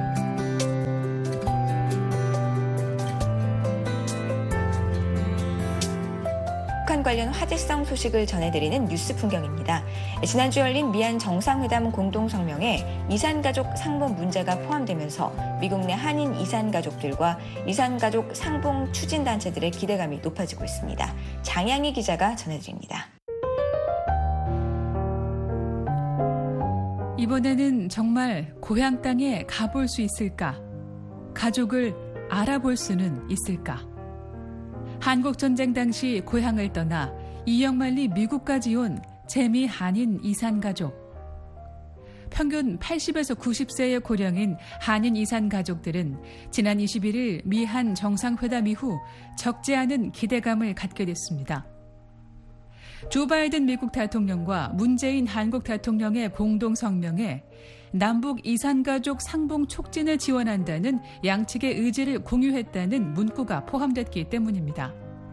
북한 관련 화제성 소식을 전해드리는 뉴스 풍경입니다. 지난주 열린 미한 정상회담 공동성명에 이산가족 상봉 문제가 포함되면서 미국 내 한인 이산가족들과 이산가족 상봉 추진단체들의 기대감이 높아지고 있습니다. 장양희 기자가 전해드립니다. 이번에는 정말 고향 땅에 가볼 수 있을까? 가족을 알아볼 수는 있을까? 한국전쟁 당시 고향을 떠나 2년 만리 미국까지 온 재미 한인 이산가족. 평균 80에서 90세의 고령인 한인 이산가족들은 지난 21일 미한 정상회담 이후 적지 않은 기대감을 갖게 됐습니다. 조 바이든 미국 대통령과 문재인 한국 대통령의 공동성명에 남북 이산가족 상봉 촉진을 지원한다는 양측의 의지를 공유했다는 문구가 포함됐기 때문입니다.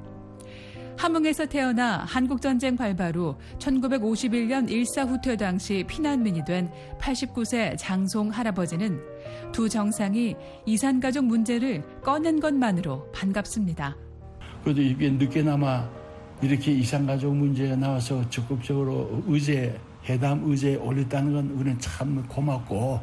함흥에서 태어나 한국전쟁 발발 후 1951년 일사후퇴 당시 피난민이 된 89세 장송 할아버지는 두 정상이 이산가족 문제를 꺼낸 것만으로 반갑습니다. 그래도 이게 늦게나마 이렇게 이산가족 문제가 나와서 적극적으로 회담 의제에 올렸다는 건 우리는 참 고맙고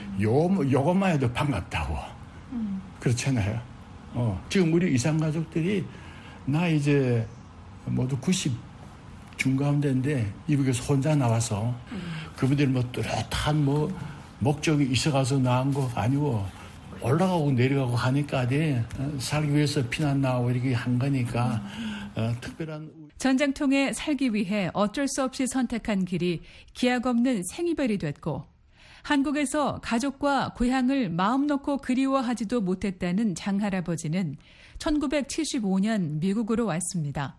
요것만 해도 반갑다고. 그렇잖아요. 지금 우리 이산가족들이 나 이제 모두 90 중가운데인데 미국에서 혼자 나와서 그분들 뚜렷한 목적이 있어가서 나온 거 아니고 올라가고 내려가고 하니까 살기 위해서 피난 나오고 이렇게 한 거니까 특별한 전쟁통에 살기 위해 어쩔 수 없이 선택한 길이 기약 없는 생이별이 됐고 한국에서 가족과 고향을 마음 놓고 그리워하지도 못했다는 장할아버지는 1975년 미국으로 왔습니다.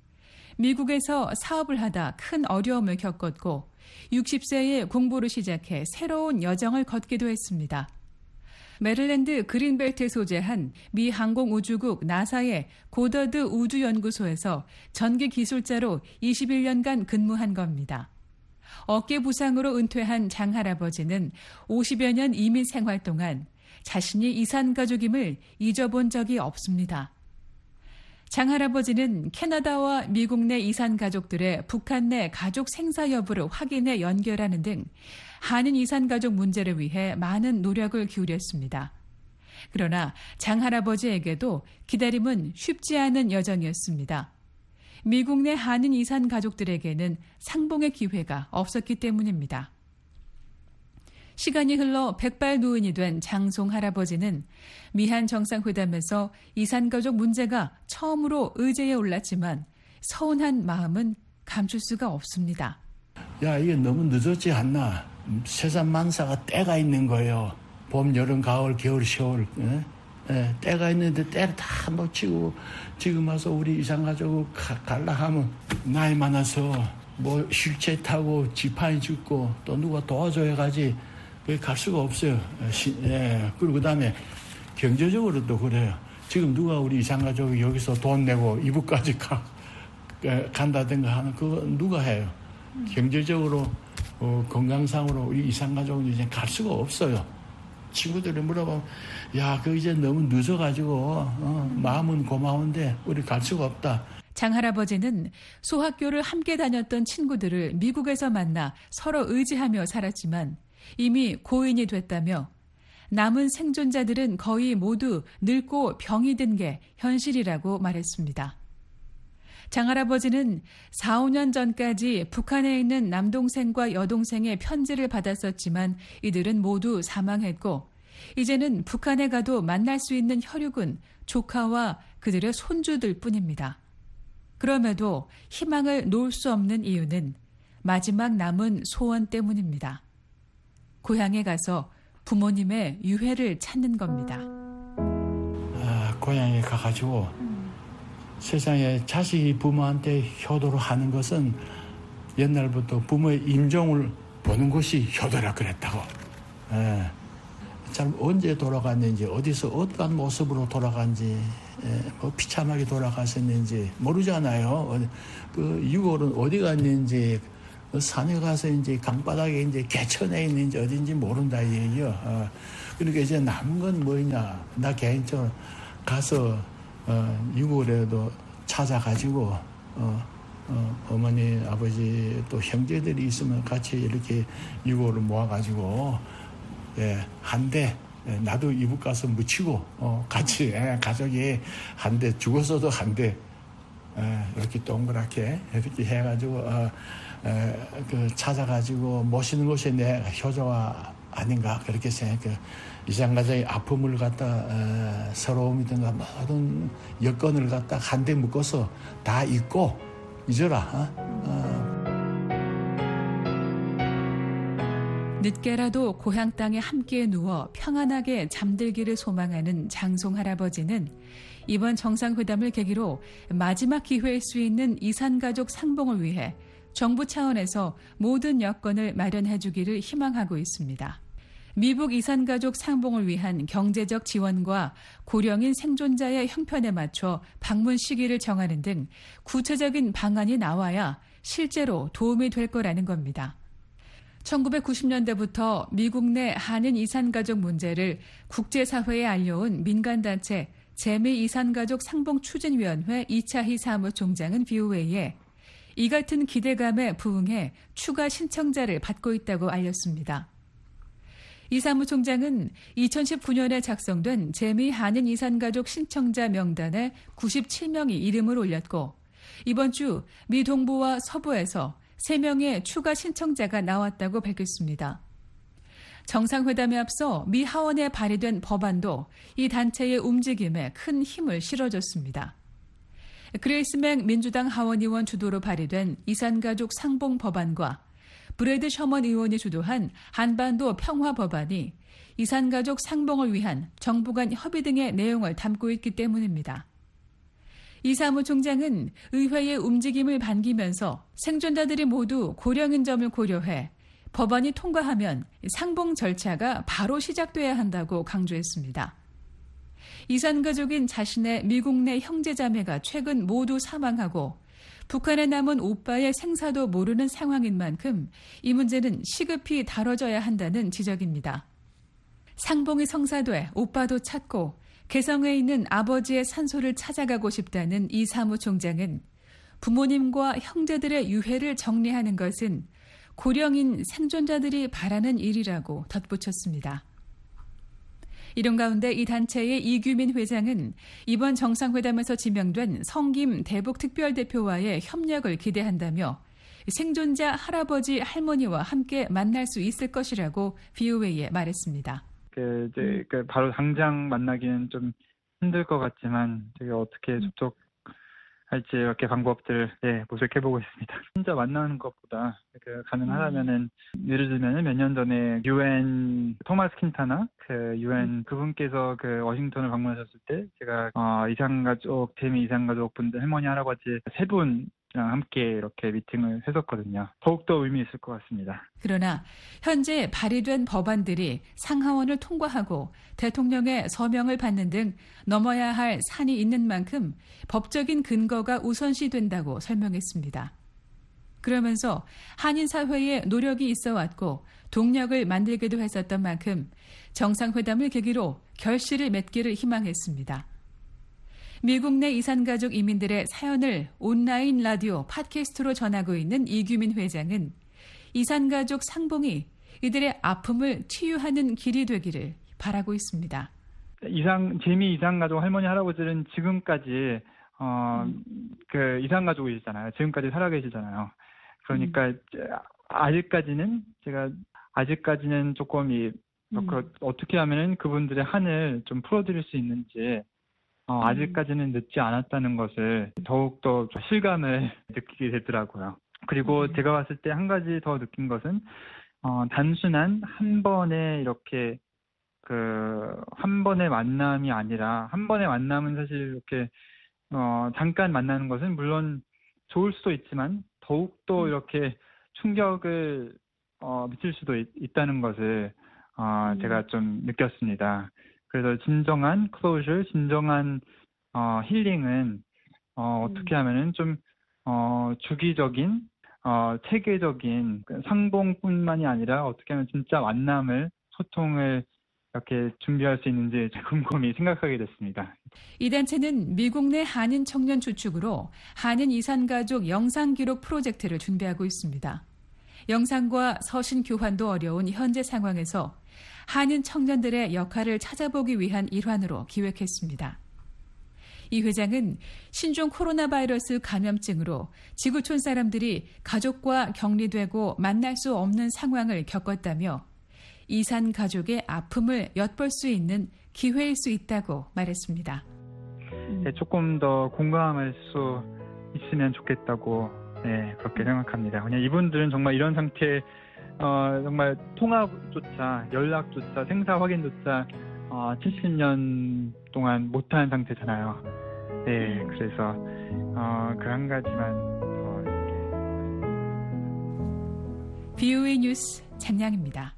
미국에서 사업을 하다 큰 어려움을 겪었고 60세에 공부를 시작해 새로운 여정을 걷기도 했습니다. 메릴랜드 그린벨트에 소재한 미 항공우주국 나사의 고더드 우주연구소에서 전기기술자로 21년간 근무한 겁니다. 어깨 부상으로 은퇴한 장할아버지는 50여 년 이민 생활 동안 자신이 이산가족임을 잊어본 적이 없습니다. 장할아버지는 캐나다와 미국 내 이산가족들의 북한 내 가족 생사 여부를 확인해 연결하는 등 한인 이산가족 문제를 위해 많은 노력을 기울였습니다. 그러나 장할아버지에게도 기다림은 쉽지 않은 여정이었습니다. 미국 내 한인 이산가족들에게는 상봉의 기회가 없었기 때문입니다. 시간이 흘러 백발노인이 된 장송 할아버지는 미한 정상회담에서 이산가족 문제가 처음으로 의제에 올랐지만 서운한 마음은 감출 수가 없습니다. 야, 이게 너무 늦었지 않나? 세상 만사가 때가 있는 거예요. 봄, 여름, 가을, 겨울, 겨울. 때가 있는데 때를 다 놓치고 지금 와서 우리 이산가족 갈라 하면 나이 많아서 뭐 휠체어 타고 지팡이 짚고 또 누가 도와줘야 가지 갈 수가 없어요. 그리고 그다음에 경제적으로도 그래요. 지금 누가 우리 이산가족이 여기서 돈 내고 이북까지 간다든가 하는 그거 누가 해요? 경제적으로 건강상으로 우리 이산가족은 이제 갈 수가 없어요. 친구들이 물어보면 야, 그 이제 너무 늦어가지고 마음은 고마운데 우리 갈 수가 없다. 장할아버지는 소학교를 함께 다녔던 친구들을 미국에서 만나 서로 의지하며 살았지만 이미 고인이 됐다며 남은 생존자들은 거의 모두 늙고 병이 든 게 현실이라고 말했습니다. 장할아버지는 4, 5년 전까지 북한에 있는 남동생과 여동생의 편지를 받았었지만 이들은 모두 사망했고 이제는 북한에 가도 만날 수 있는 혈육은 조카와 그들의 손주들 뿐입니다. 그럼에도 희망을 놓을 수 없는 이유는 마지막 남은 소원 때문입니다. 고향에 가서 부모님의 유해를 찾는 겁니다. 고향에 가가지고 세상에 자식이 부모한테 효도를 하는 것은 옛날부터 부모의 임종을 보는 것이 효도라 그랬다고. 참 언제 돌아갔는지 어디서 어떠한 모습으로 돌아간지 뭐 비참하게 돌아갔었는지 모르잖아요. 그 유골은 어디 갔는지 산에 가서 이제 강바닥에 이제 개천에 있는지 어딘지 모른다 이 얘기요. 그러니까 이제 남은 건 뭐냐? 나 개인적으로 가서 유골에도 찾아가지고 어머니, 아버지 또 형제들이 있으면 같이 이렇게 유골을 모아가지고 한 대 나도 이북 가서 묻히고 같이 가족이 한 대 죽었어도 한 대 이렇게 동그랗게 이렇게 해가지고 그 찾아가지고 모시는 것이 내 효조가 아닌가 그렇게 생각해요. 이산가족의 아픔을 갖다 서러움이든가 모든 여건을 갖다 한 대 묶어서 다 잊고 잊어라. 늦게라도 고향 땅에 함께 누워 평안하게 잠들기를 소망하는 장송 할아버지는 이번 정상회담을 계기로 마지막 기회일 수 있는 이산가족 상봉을 위해 정부 차원에서 모든 여건을 마련해 주기를 희망하고 있습니다. 미북 이산가족 상봉을 위한 경제적 지원과 고령인 생존자의 형편에 맞춰 방문 시기를 정하는 등 구체적인 방안이 나와야 실제로 도움이 될 거라는 겁니다. 1990년대부터 미국 내 한인 이산가족 문제를 국제사회에 알려온 민간단체 재미이산가족 상봉추진위원회 이차희 사무총장은 BOA에 이 같은 기대감에 부응해 추가 신청자를 받고 있다고 알렸습니다. 이 사무총장은 2019년에 작성된 재미 한인 이산가족 신청자 명단에 97명이 이름을 올렸고 이번 주 미 동부와 서부에서 3명의 추가 신청자가 나왔다고 밝혔습니다. 정상회담에 앞서 미 하원에 발의된 법안도 이 단체의 움직임에 큰 힘을 실어줬습니다. 그레이스 맥 민주당 하원의원 주도로 발의된 이산가족 상봉 법안과 브래드 셔먼 의원이 주도한 한반도 평화 법안이 이산가족 상봉을 위한 정부 간 협의 등의 내용을 담고 있기 때문입니다. 이 사무총장은 의회의 움직임을 반기면서 생존자들이 모두 고령인 점을 고려해 법안이 통과하면 상봉 절차가 바로 시작돼야 한다고 강조했습니다. 이산가족인 자신의 미국 내 형제자매가 최근 모두 사망하고 북한에 남은 오빠의 생사도 모르는 상황인 만큼 이 문제는 시급히 다뤄져야 한다는 지적입니다. 상봉이 성사돼 오빠도 찾고 개성에 있는 아버지의 산소를 찾아가고 싶다는 이 사무총장은 부모님과 형제들의 유해를 정리하는 것은 고령인 생존자들이 바라는 일이라고 덧붙였습니다. 이런 가운데 이 단체의 이규민 회장은 이번 정상회담에서 지명된 성김 대북특별대표와의 협력을 기대한다며 생존자 할아버지, 할머니와 함께 만날 수 있을 것이라고 BOA에 말했습니다. 바로 당장 만나기는 좀 힘들 것 같지만 어떻게 접촉할 할지 이렇게 방법들을 모색해보고 있습니다. 혼자 만나는 것보다 가능하다면은 예를 들면 몇 년 전에 UN 토마스 킨타나 UN 그분께서 워싱턴을 방문하셨을 때 제가 이산가족 재미 이산가족 분들 할머니 할아버지 세 분이랑 함께 이렇게 미팅을 했었거든요. 더욱더 의미 있을 것 같습니다. 그러나 현재 발의된 법안들이 상하원을 통과하고 대통령의 서명을 받는 등 넘어야 할 산이 있는 만큼 법적인 근거가 우선시된다고 설명했습니다. 그러면서 한인 사회에 노력이 있어 왔고 동력을 만들기도 했었던 만큼 정상회담을 계기로 결실을 맺기를 희망했습니다. 미국 내 이산가족 이민들의 사연을 온라인 라디오 팟캐스트로 전하고 있는 이규민 회장은 이산가족 상봉이 이들의 아픔을 치유하는 길이 되기를 바라고 있습니다. 재미 이산가족 할머니 할아버지는 지금까지 이산가족이시잖아요. 지금까지 살아계시잖아요. 그러니까 아직까지는 조금 어떻게 하면은 그분들의 한을 좀 풀어드릴 수 있는지 아직까지는 늦지 않았다는 것을 더욱더 실감을 느끼게 되더라고요. 그리고 제가 봤을 때 한 가지 더 느낀 것은 단순한 한 번의 한 번의 만남이 아니라 한 번의 만남은 사실 이렇게 잠깐 만나는 것은 물론 좋을 수도 있지만 더욱더 이렇게 충격을 미칠 수도 있다는 것을 제가 좀 느꼈습니다. 그래서 진정한 클로저, 진정한 힐링은 어떻게 하면은 좀 주기적인 체계적인 상봉뿐만이 아니라 어떻게 하면 진짜 만남을 소통을 이렇게 준비할 수 있는지 곰곰이 생각하게 됐습니다. 이 단체는 미국 내 한인 청년 주축으로 한인 이산가족 영상기록 프로젝트를 준비하고 있습니다. 영상과 서신 교환도 어려운 현재 상황에서 한인 청년들의 역할을 찾아보기 위한 일환으로 기획했습니다. 이 회장은 신종 코로나 바이러스 감염증으로 지구촌 사람들이 가족과 격리되고 만날 수 없는 상황을 겪었다며 이산 가족의 아픔을 엿볼 수 있는 기회일 수 있다고 말했습니다. 조금 더 공감할 수 있으면 좋겠다고 그렇게 생각합니다. 그냥 이분들은 정말 이런 상태에 정말 통화조차 연락조차 생사 확인조차 70년 동안 못한 상태잖아요. 그래서 그 한 가지만 더 이렇게. BOA 뉴스 장량입니다.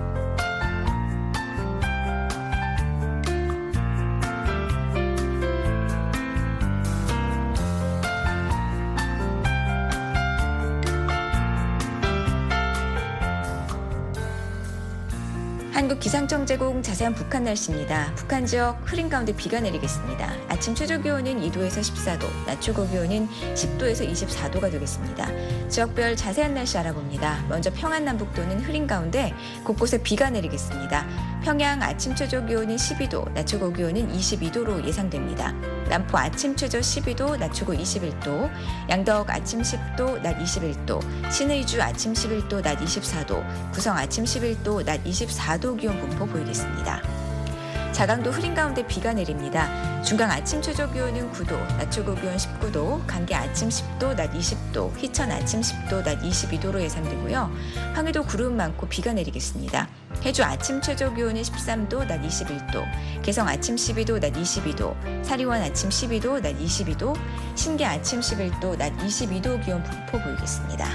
한국기상청 제공 자세한 북한 날씨입니다. 북한 지역 흐린 가운데 비가 내리겠습니다. 아침 최저 기온은 2도에서 14도, 낮 최고 기온은 10도에서 24도가 되겠습니다. 지역별 자세한 날씨 알아봅니다. 먼저 평안 남북도는 흐린 가운데 곳곳에 비가 내리겠습니다. 평양 아침 최저 기온은 12도, 낮 최고 기온은 22도로 예상됩니다. 남포 아침 최저 12도, 낮 최고 21도, 양덕 아침 10도, 낮 21도, 신의주 아침 11도, 낮 24도, 구성 아침 11도, 낮 24도 기온 분포 보이겠습니다. 자강도 흐린 가운데 비가 내립니다. 중강 아침 최저 기온은 9도, 낮 최고 기온 19도, 강계 아침 10도, 낮 20도, 희천 아침 10도, 낮 22도로 예상되고요. 황해도 구름 많고 비가 내리겠습니다. 해주 아침 최저 기온은 13도, 낮 21도, 개성 아침 12도, 낮 22도, 사리원 아침 12도, 낮 22도, 신계 아침 11도, 낮 22도 기온 분포 보이겠습니다.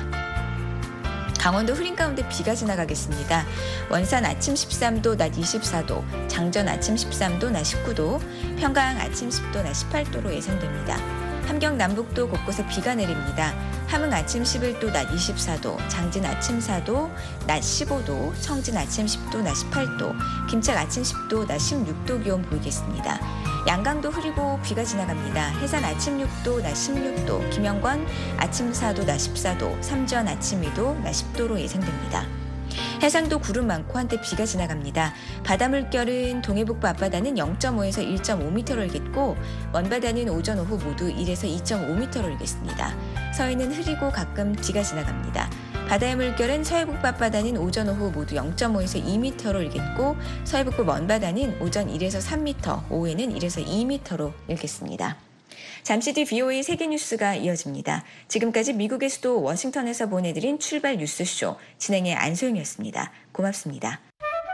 강원도 흐린 가운데 비가 지나가겠습니다. 원산 아침 13도, 낮 24도, 장전 아침 13도, 낮 19도, 평강 아침 10도, 낮 18도로 예상됩니다. 함경 남북도 곳곳에 비가 내립니다. 함흥 아침 11도, 낮 24도, 장진 아침 4도, 낮 15도, 청진 아침 10도, 낮 18도, 김책 아침 10도, 낮 16도 기온 보이겠습니다. 양강도 흐리고 비가 지나갑니다. 해산 아침 6도, 낮 16도, 김영권 아침 4도, 낮 14도, 삼전 아침 2도, 낮 10도로 예상됩니다. 해상도 구름 많고 한때 비가 지나갑니다. 바다 물결은 동해북부 앞바다는 0.5에서 1.5m를 일겠고 먼바다는 오전 오후 모두 1에서 2.5m를 일겠습니다. 서해는 흐리고 가끔 비가 지나갑니다. 바다의 물결은 서해북부 앞바다는 오전 오후 모두 0.5에서 2m로 일겠고 서해북부 먼바다는 오전 1에서 3m, 오후에는 1에서 2m로 일겠습니다. 잠시 뒤 VOA 세계뉴스가 이어집니다. 지금까지 미국의 수도 워싱턴에서 보내드린 출발 뉴스쇼 진행의 안소영이었습니다. 고맙습니다.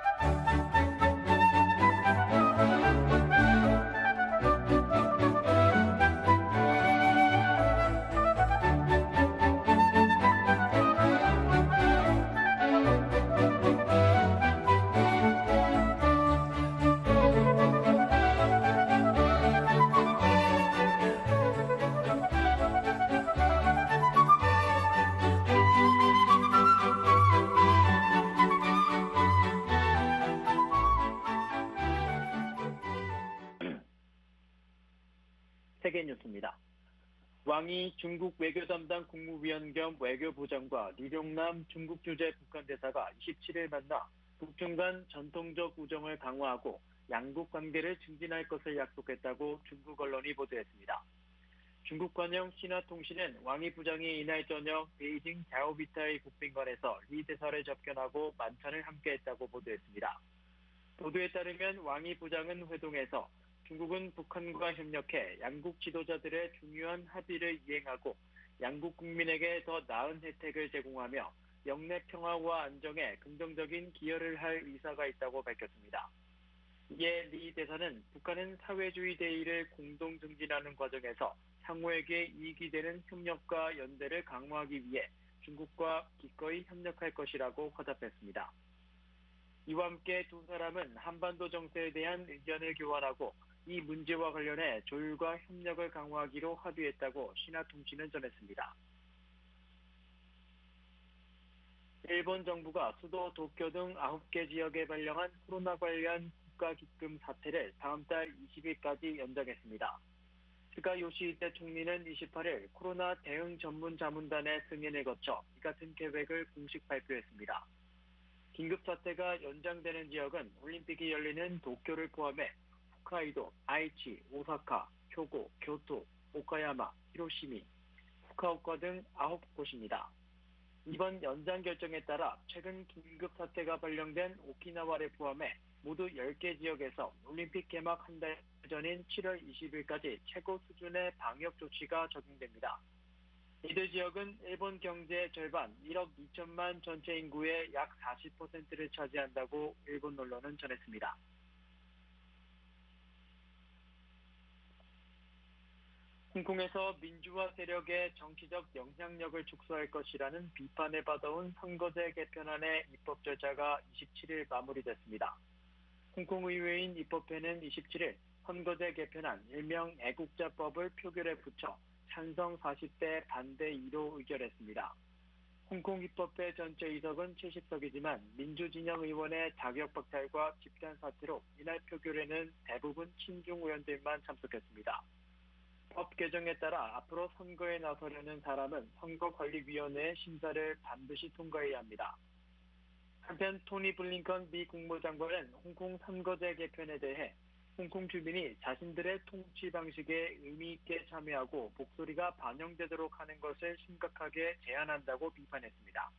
세계뉴스입니다. 왕이 중국 외교 담당 국무위원 겸 외교부장과 리룡남 중국 주재 북한 대사가 27일 만나 북중 간 전통적 우정을 강화하고 양국 관계를 증진할 것을 약속했다고 중국 언론이 보도했습니다. 중국 관영 신화통신은 왕이 부장이 이날 저녁 베이징 자오비타이 국빈관에서 리 대사를 접견하고 만찬을 함께했다고 보도했습니다. 보도에 따르면 왕이 부장은 회동에서 중국은 북한과 협력해 양국 지도자들의 중요한 합의를 이행하고 양국 국민에게 더 나은 혜택을 제공하며 영내 평화와 안정에 긍정적인 기여를 할 의사가 있다고 밝혔습니다. 이에 리 대사는 북한은 사회주의 대의를 공동 증진하는 과정에서 상호에게 이익이 되는 협력과 연대를 강화하기 위해 중국과 기꺼이 협력할 것이라고 화답했습니다. 이와 함께 두 사람은 한반도 정세에 대한 의견을 교환하고 이 문제와 관련해 조율과 협력을 강화하기로 합의했다고 신화통신은 전했습니다. 일본 정부가 수도 도쿄 등 9개 지역에 발령한 코로나 관련 국가기금 사태를 다음 달 20일까지 연장했습니다. 스가 요시히데 총리는 28일 코로나 대응 전문 자문단의 승인을 거쳐 이 같은 계획을 공식 발표했습니다. 긴급 사태가 연장되는 지역은 올림픽이 열리는 도쿄를 포함해 홋카이도, 아이치, 오사카, 효고, 교토, 오카야마, 히로시미, 후쿠오카 등 9곳입니다. 이번 연장 결정에 따라 최근 긴급 사태가 발령된 오키나와를 포함해 모두 10개 지역에서 올림픽 개막 한 달 전인 7월 20일까지 최고 수준의 방역 조치가 적용됩니다. 이들 지역은 일본 경제의 절반 1억 2천만 전체 인구의 약 40%를 차지한다고 일본 언론은 전했습니다. 홍콩에서 민주화 세력의 정치적 영향력을 축소할 것이라는 비판을 받아온 선거제 개편안의 입법 절차가 27일 마무리됐습니다. 홍콩 의회인 입법회는 27일 선거제 개편안 일명 애국자법을 표결에 붙여 찬성 40대 반대 2로 의결했습니다. 홍콩 입법회 전체 의석은 70석이지만 민주진영 의원의 자격 박탈과 집단 사퇴로 이날 표결에는 대부분 친중 의원들만 참석했습니다. 법 개정에 따라 앞으로 선거에 나서려는 사람은 선거관리위원회의 심사를 반드시 통과해야 합니다. 한편 토니 블링컨 미 국무장관은 홍콩 선거제 개편에 대해 홍콩 주민이 자신들의 통치 방식에 의미 있게 참여하고 목소리가 반영되도록 하는 것을 심각하게 제한한다고 비판했습니다.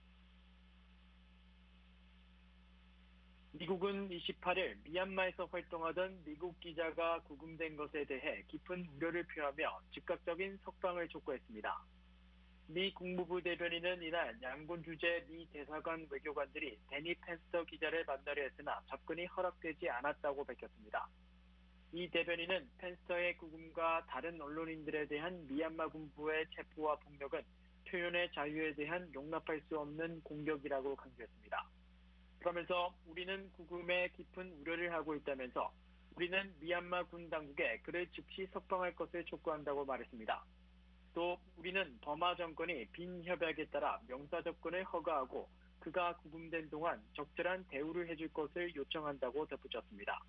미국은 28일 미얀마에서 활동하던 미국 기자가 구금된 것에 대해 깊은 우려를 표하며 즉각적인 석방을 촉구했습니다. 미 국무부 대변인은 이날 양곤 주재 미 대사관 외교관들이 데니 펜스터 기자를 만나려 했으나 접근이 허락되지 않았다고 밝혔습니다. 이 대변인은 펜스터의 구금과 다른 언론인들에 대한 미얀마 군부의 체포와 폭력은 표현의 자유에 대한 용납할 수 없는 공격이라고 강조했습니다. 그러면서 우리는 구금에 깊은 우려를 하고 있다면서 우리는 미얀마 군 당국에 그를 즉시 석방할 것을 촉구한다고 말했습니다. 또 우리는 버마 정권이 빈 협약에 따라 명사 접근을 허가하고 그가 구금된 동안 적절한 대우를 해줄 것을 요청한다고 덧붙였습니다.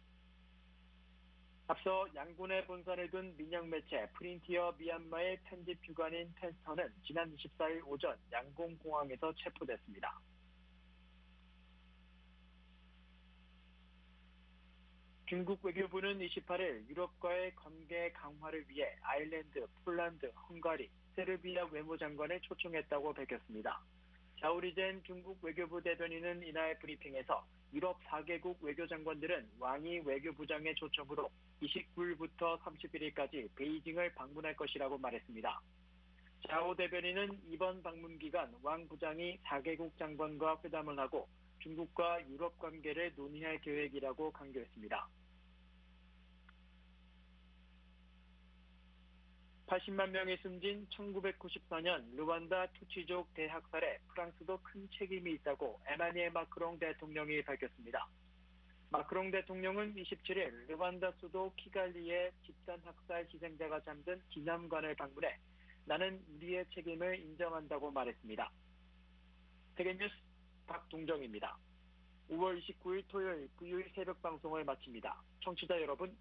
앞서 양군의 본사를 둔 민영 매체 프린티어 미얀마의 편집 주관인 펜스터는 지난 24일 오전 양곤 공항에서 체포됐습니다. 중국 외교부는 28일 유럽과의 관계 강화를 위해 아일랜드, 폴란드, 헝가리, 세르비아 외무장관을 초청했다고 밝혔습니다. 자우리젠 중국 외교부 대변인은 이날 브리핑에서 유럽 4개국 외교장관들은 왕이 외교부장의 초청으로 29일부터 31일까지 베이징을 방문할 것이라고 말했습니다. 자오 대변인은 이번 방문 기간 왕 부장이 4개국 장관과 회담을 하고 중국과 유럽 관계를 논의할 계획이라고 강조했습니다. 80만 명이 숨진 1994년 르완다 투치족 대학살에 프랑스도 큰 책임이 있다고 에마니엘 마크롱 대통령이 밝혔습니다. 마크롱 대통령은 27일 르완다 수도 키갈리의 집단 학살 희생자가 잠든 기념관을 방문해 나는 우리의 책임을 인정한다고 말했습니다. 세계뉴스 박동정입니다. 5월 29일 토요일 VOE 새벽 방송을 마칩니다. 청취자 여러분